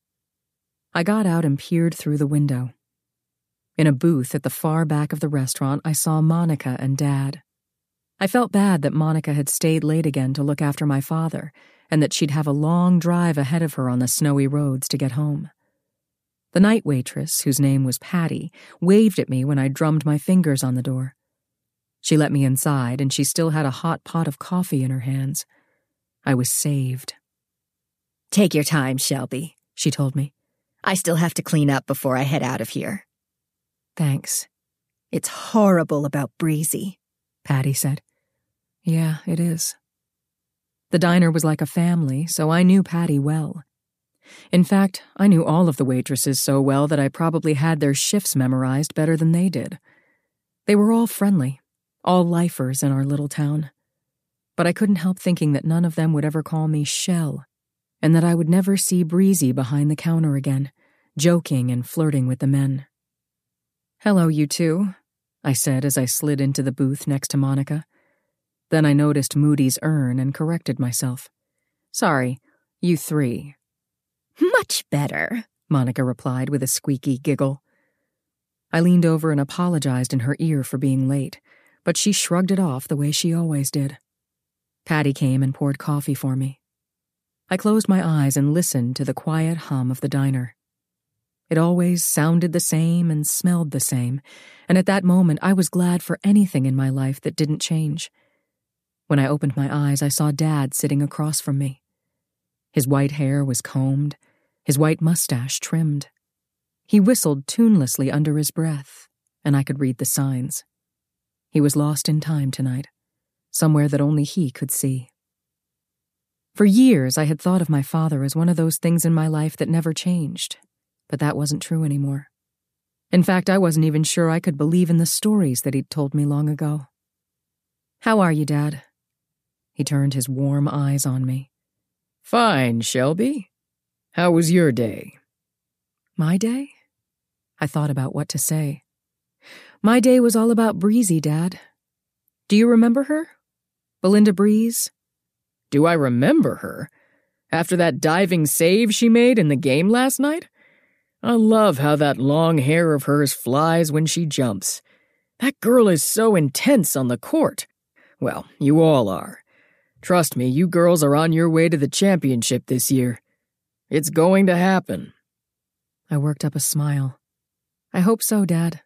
[SPEAKER 1] I got out and peered through the window. In a booth at the far back of the restaurant, I saw Monica and Dad. I felt bad that Monica had stayed late again to look after my father, and that she'd have a long drive ahead of her on the snowy roads to get home. The night waitress, whose name was Patty, waved at me when I drummed my fingers on the door. She let me inside, and she still had a hot pot of coffee in her hands. I was saved.
[SPEAKER 4] "Take your time, Shelby," she told me. "I still have to clean up before I head out of here."
[SPEAKER 1] Thanks.
[SPEAKER 4] "It's horrible about Breezy,"
[SPEAKER 1] Patty said. Yeah, it is. The diner was like a family, so I knew Patty well. In fact, I knew all of the waitresses so well that I probably had their shifts memorized better than they did. They were all friendly, all lifers in our little town. But I couldn't help thinking that none of them would ever call me Shell, and that I would never see Breezy behind the counter again, joking and flirting with the men. "Hello, you two," I said as I slid into the booth next to Monica. Then I noticed Moody's urn and corrected myself. "Sorry, you three."
[SPEAKER 4] "Much better,"
[SPEAKER 1] Monica replied with a squeaky giggle. I leaned over and apologized in her ear for being late, but she shrugged it off the way she always did. Patty came and poured coffee for me. I closed my eyes and listened to the quiet hum of the diner. It always sounded the same and smelled the same, and at that moment I was glad for anything in my life that didn't change. When I opened my eyes, I saw Dad sitting across from me. His white hair was combed, his white mustache trimmed. He whistled tunelessly under his breath, and I could read the signs. He was lost in time tonight, somewhere that only he could see. For years, I had thought of my father as one of those things in my life that never changed, but that wasn't true anymore. In fact, I wasn't even sure I could believe in the stories that he'd told me long ago. "How are you, Dad?" He turned his warm eyes on me.
[SPEAKER 2] "Fine, Shelby. How was your day?"
[SPEAKER 1] My day? I thought about what to say. My day was all about Breezy, Dad. Do you remember her? Belinda Breeze?
[SPEAKER 2] Do I remember her? After that diving save she made in the game last night? I love how that long hair of hers flies when she jumps. That girl is so intense on the court. Well, you all are. Trust me, you girls are on your way to the championship this year. It's going to happen.
[SPEAKER 1] I worked up a smile. I hope so, Dad.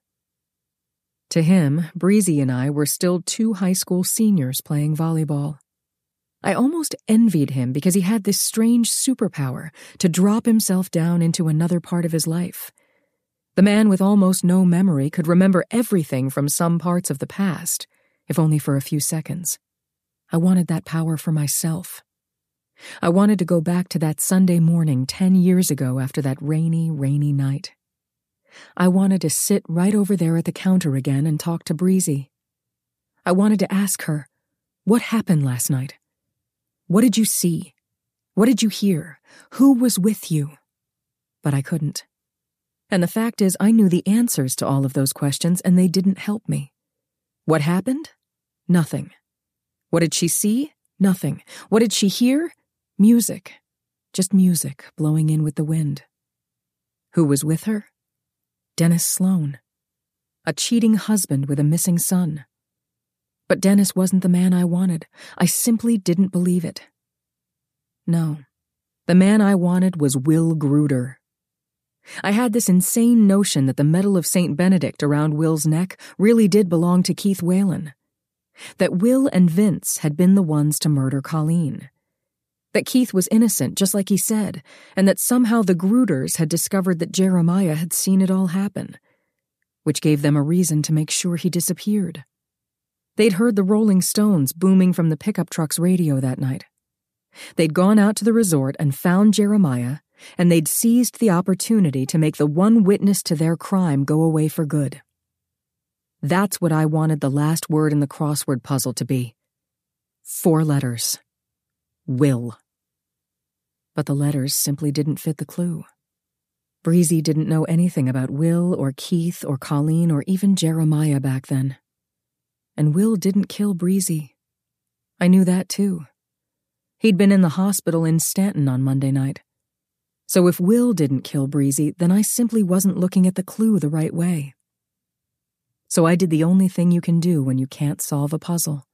[SPEAKER 1] To him, Breezy and I were still 2 high school seniors playing volleyball. I almost envied him because he had this strange superpower to drop himself down into another part of his life. The man with almost no memory could remember everything from some parts of the past, if only for a few seconds. I wanted that power for myself. I wanted to go back to that Sunday morning 10 years ago after that rainy, rainy night. I wanted to sit right over there at the counter again and talk to Breezy. I wanted to ask her, what happened last night? What did you see? What did you hear? Who was with you? But I couldn't. And the fact is, I knew the answers to all of those questions, and they didn't help me. What happened? Nothing. What did she see? Nothing. What did she hear? Music. Just music blowing in with the wind. Who was with her? Dennis Sloan. A cheating husband with a missing son. But Dennis wasn't the man I wanted. I simply didn't believe it. No. The man I wanted was Will Gruder. I had this insane notion that the Medal of St. Benedict around Will's neck really did belong to Keith Whalen. That Will and Vince had been the ones to murder Colleen. That Keith was innocent, just like he said, and that somehow the Gruders had discovered that Jeremiah had seen it all happen, which gave them a reason to make sure he disappeared. They'd heard the Rolling Stones booming from the pickup truck's radio that night. They'd gone out to the resort and found Jeremiah, and they'd seized the opportunity to make the one witness to their crime go away for good. That's what I wanted the last word in the crossword puzzle to be. 4 letters. Will. But the letters simply didn't fit the clue. Breezy didn't know anything about Will or Keith or Colleen or even Jeremiah back then. And Will didn't kill Breezy. I knew that too. He'd been in the hospital in Stanton on Monday night. So if Will didn't kill Breezy, then I simply wasn't looking at the clue the right way. So I did the only thing you can do when you can't solve a puzzle.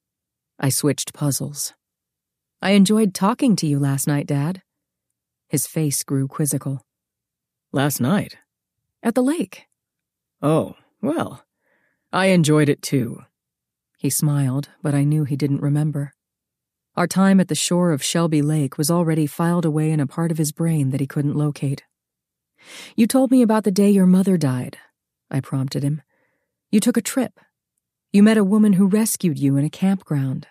[SPEAKER 1] I switched puzzles. I enjoyed talking to you last night, Dad. His face grew quizzical.
[SPEAKER 2] Last night?
[SPEAKER 1] At the lake.
[SPEAKER 2] Oh, well, I enjoyed it too.
[SPEAKER 1] He smiled, but I knew he didn't remember. Our time at the shore of Shelby Lake was already filed away in a part of his brain that he couldn't locate. You told me about the day your mother died, I prompted him. You took a trip. You met a woman who rescued you in a campground.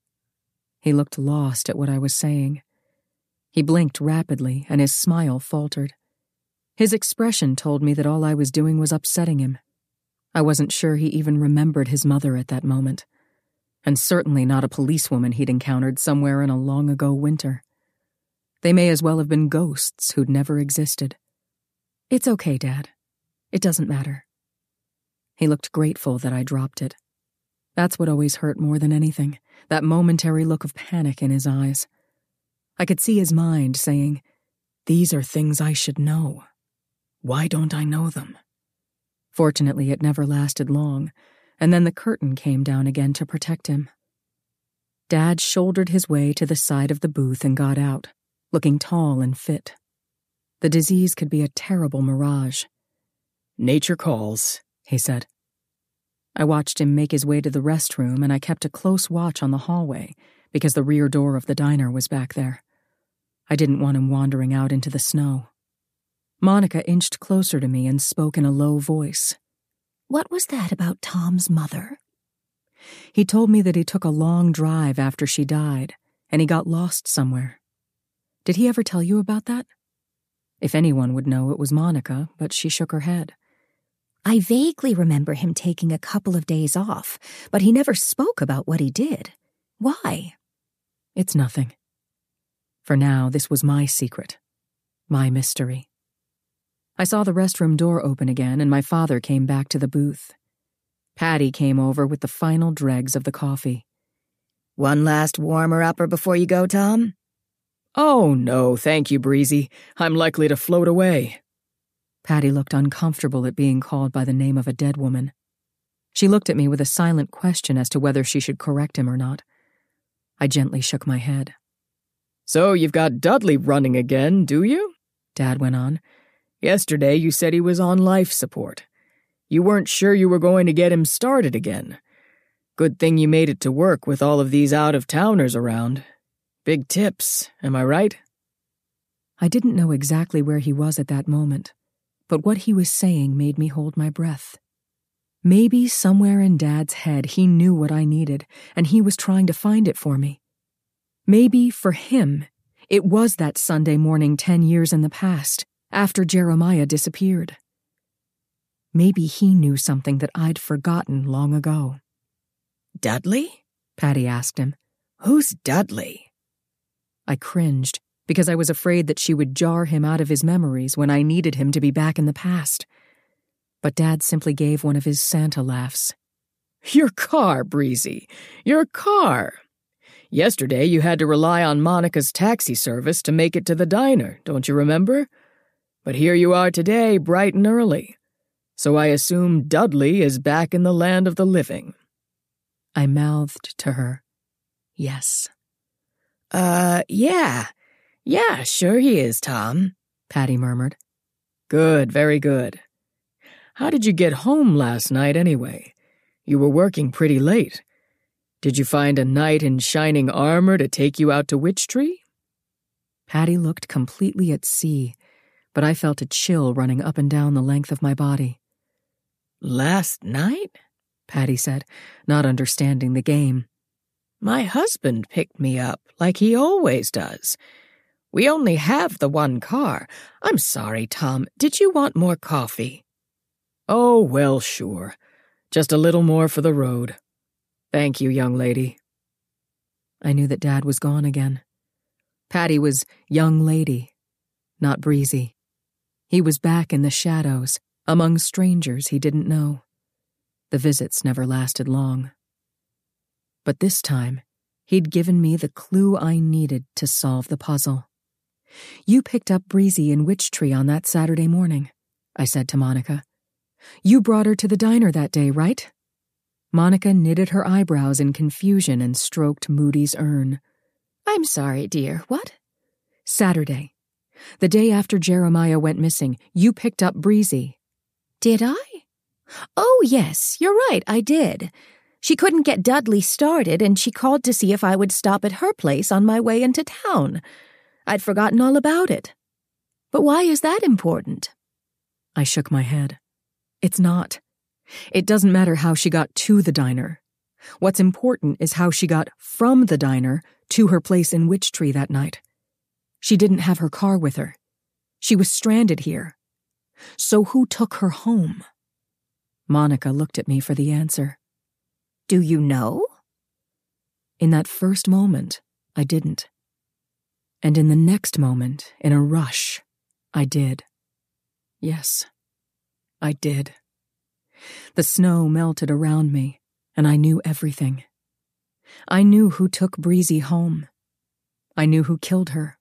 [SPEAKER 1] He looked lost at what I was saying. He blinked rapidly, and his smile faltered. His expression told me that all I was doing was upsetting him. I wasn't sure he even remembered his mother at that moment, and certainly not a policewoman he'd encountered somewhere in a long-ago winter. They may as well have been ghosts who'd never existed. It's okay, Dad. It doesn't matter. He looked grateful that I dropped it. That's what always hurt more than anything, that momentary look of panic in his eyes. I could see his mind saying, "These are things I should know. Why don't I know them?" Fortunately, it never lasted long, and then the curtain came down again to protect him. Dad shouldered his way to the side of the booth and got out, looking tall and fit. The disease could be a terrible mirage.
[SPEAKER 2] "Nature calls," he said.
[SPEAKER 1] I watched him make his way to the restroom, and I kept a close watch on the hallway because the rear door of the diner was back there. I didn't want him wandering out into the snow. Monica inched closer to me and spoke in a low voice.
[SPEAKER 4] What was that about Tom's mother?
[SPEAKER 1] He told me that he took a long drive after she died, and he got lost somewhere. Did he ever tell you about that? If anyone would know, it was Monica, but she shook her head.
[SPEAKER 4] I vaguely remember him taking a couple of days off, but he never spoke about what he did. Why?
[SPEAKER 1] It's nothing. For now, this was my secret. My mystery. I saw the restroom door open again, and my father came back to the booth. Patty came over with the final dregs of the coffee.
[SPEAKER 4] One last warmer-upper before you go, Tom?
[SPEAKER 2] "Oh, no, thank you, Breezy. I'm likely to float away."
[SPEAKER 1] Patty looked uncomfortable at being called by the name of a dead woman. She looked at me with a silent question as to whether she should correct him or not. I gently shook my head.
[SPEAKER 2] "So you've got Dudley running again, do you?" Dad went on. "Yesterday you said he was on life support. You weren't sure you were going to get him started again. Good thing you made it to work with all of these out-of-towners around. Big tips, am I right?"
[SPEAKER 1] I didn't know exactly where he was at that moment, but what he was saying made me hold my breath. Maybe somewhere in Dad's head he knew what I needed, and he was trying to find it for me. Maybe, for him, it was that Sunday morning 10 years in the past, after Jeremiah disappeared. Maybe he knew something that I'd forgotten long ago.
[SPEAKER 2] "Dudley?"
[SPEAKER 1] Patty asked him.
[SPEAKER 2] "Who's Dudley?"
[SPEAKER 1] I cringed, because I was afraid that she would jar him out of his memories when I needed him to be back in the past. But Dad simply gave one of his Santa laughs.
[SPEAKER 2] Your car, Breezy. Your car. Yesterday you had to rely on Monica's taxi service to make it to the diner, don't you remember? But here you are today, bright and early. So I assume Dudley is back in the land of the living.
[SPEAKER 1] I mouthed to her, yes.
[SPEAKER 2] Yeah, sure he is, Tom, Patty murmured. Good, very good. How did you get home last night, anyway? You were working pretty late. Did you find a knight in shining armor to take you out to Witchtree?
[SPEAKER 1] Patty looked completely at sea, but I felt a chill running up and down the length of my body.
[SPEAKER 2] Last night?
[SPEAKER 1] Patty said, not understanding the game.
[SPEAKER 2] My husband picked me up, like he always does. We only have the one car. I'm sorry, Tom. Did you want more coffee? Oh, well, sure. Just a little more for the road. Thank you, young lady.
[SPEAKER 1] I knew that Dad was gone again. Patty was young lady, not Breezy. He was back in the shadows, among strangers he didn't know. The visits never lasted long. But this time, he'd given me the clue I needed to solve the puzzle. You picked up Breezy in Witchtree on that Saturday morning, I said to Monica. You brought her to the diner that day, right? Monica knitted her eyebrows in confusion and stroked Moody's urn. I'm sorry, dear, what? Saturday. The day after Jeremiah went missing, you picked up Breezy. Did I? Oh, yes, you're right, I did. She couldn't get Dudley started, and she called to see if I would stop at her place on my way into town. I'd forgotten all about it. But why is that important? I shook my head. It's not. It doesn't matter how she got to the diner. What's important is how she got from the diner to her place in Witchtree that night. She didn't have her car with her. She was stranded here. So who took her home? Monica looked at me for the answer. Do you know? In that first moment, I didn't. And in the next moment, in a rush, I did. Yes, I did. The snow melted around me, and I knew everything. I knew who took Breezy home. I knew who killed her.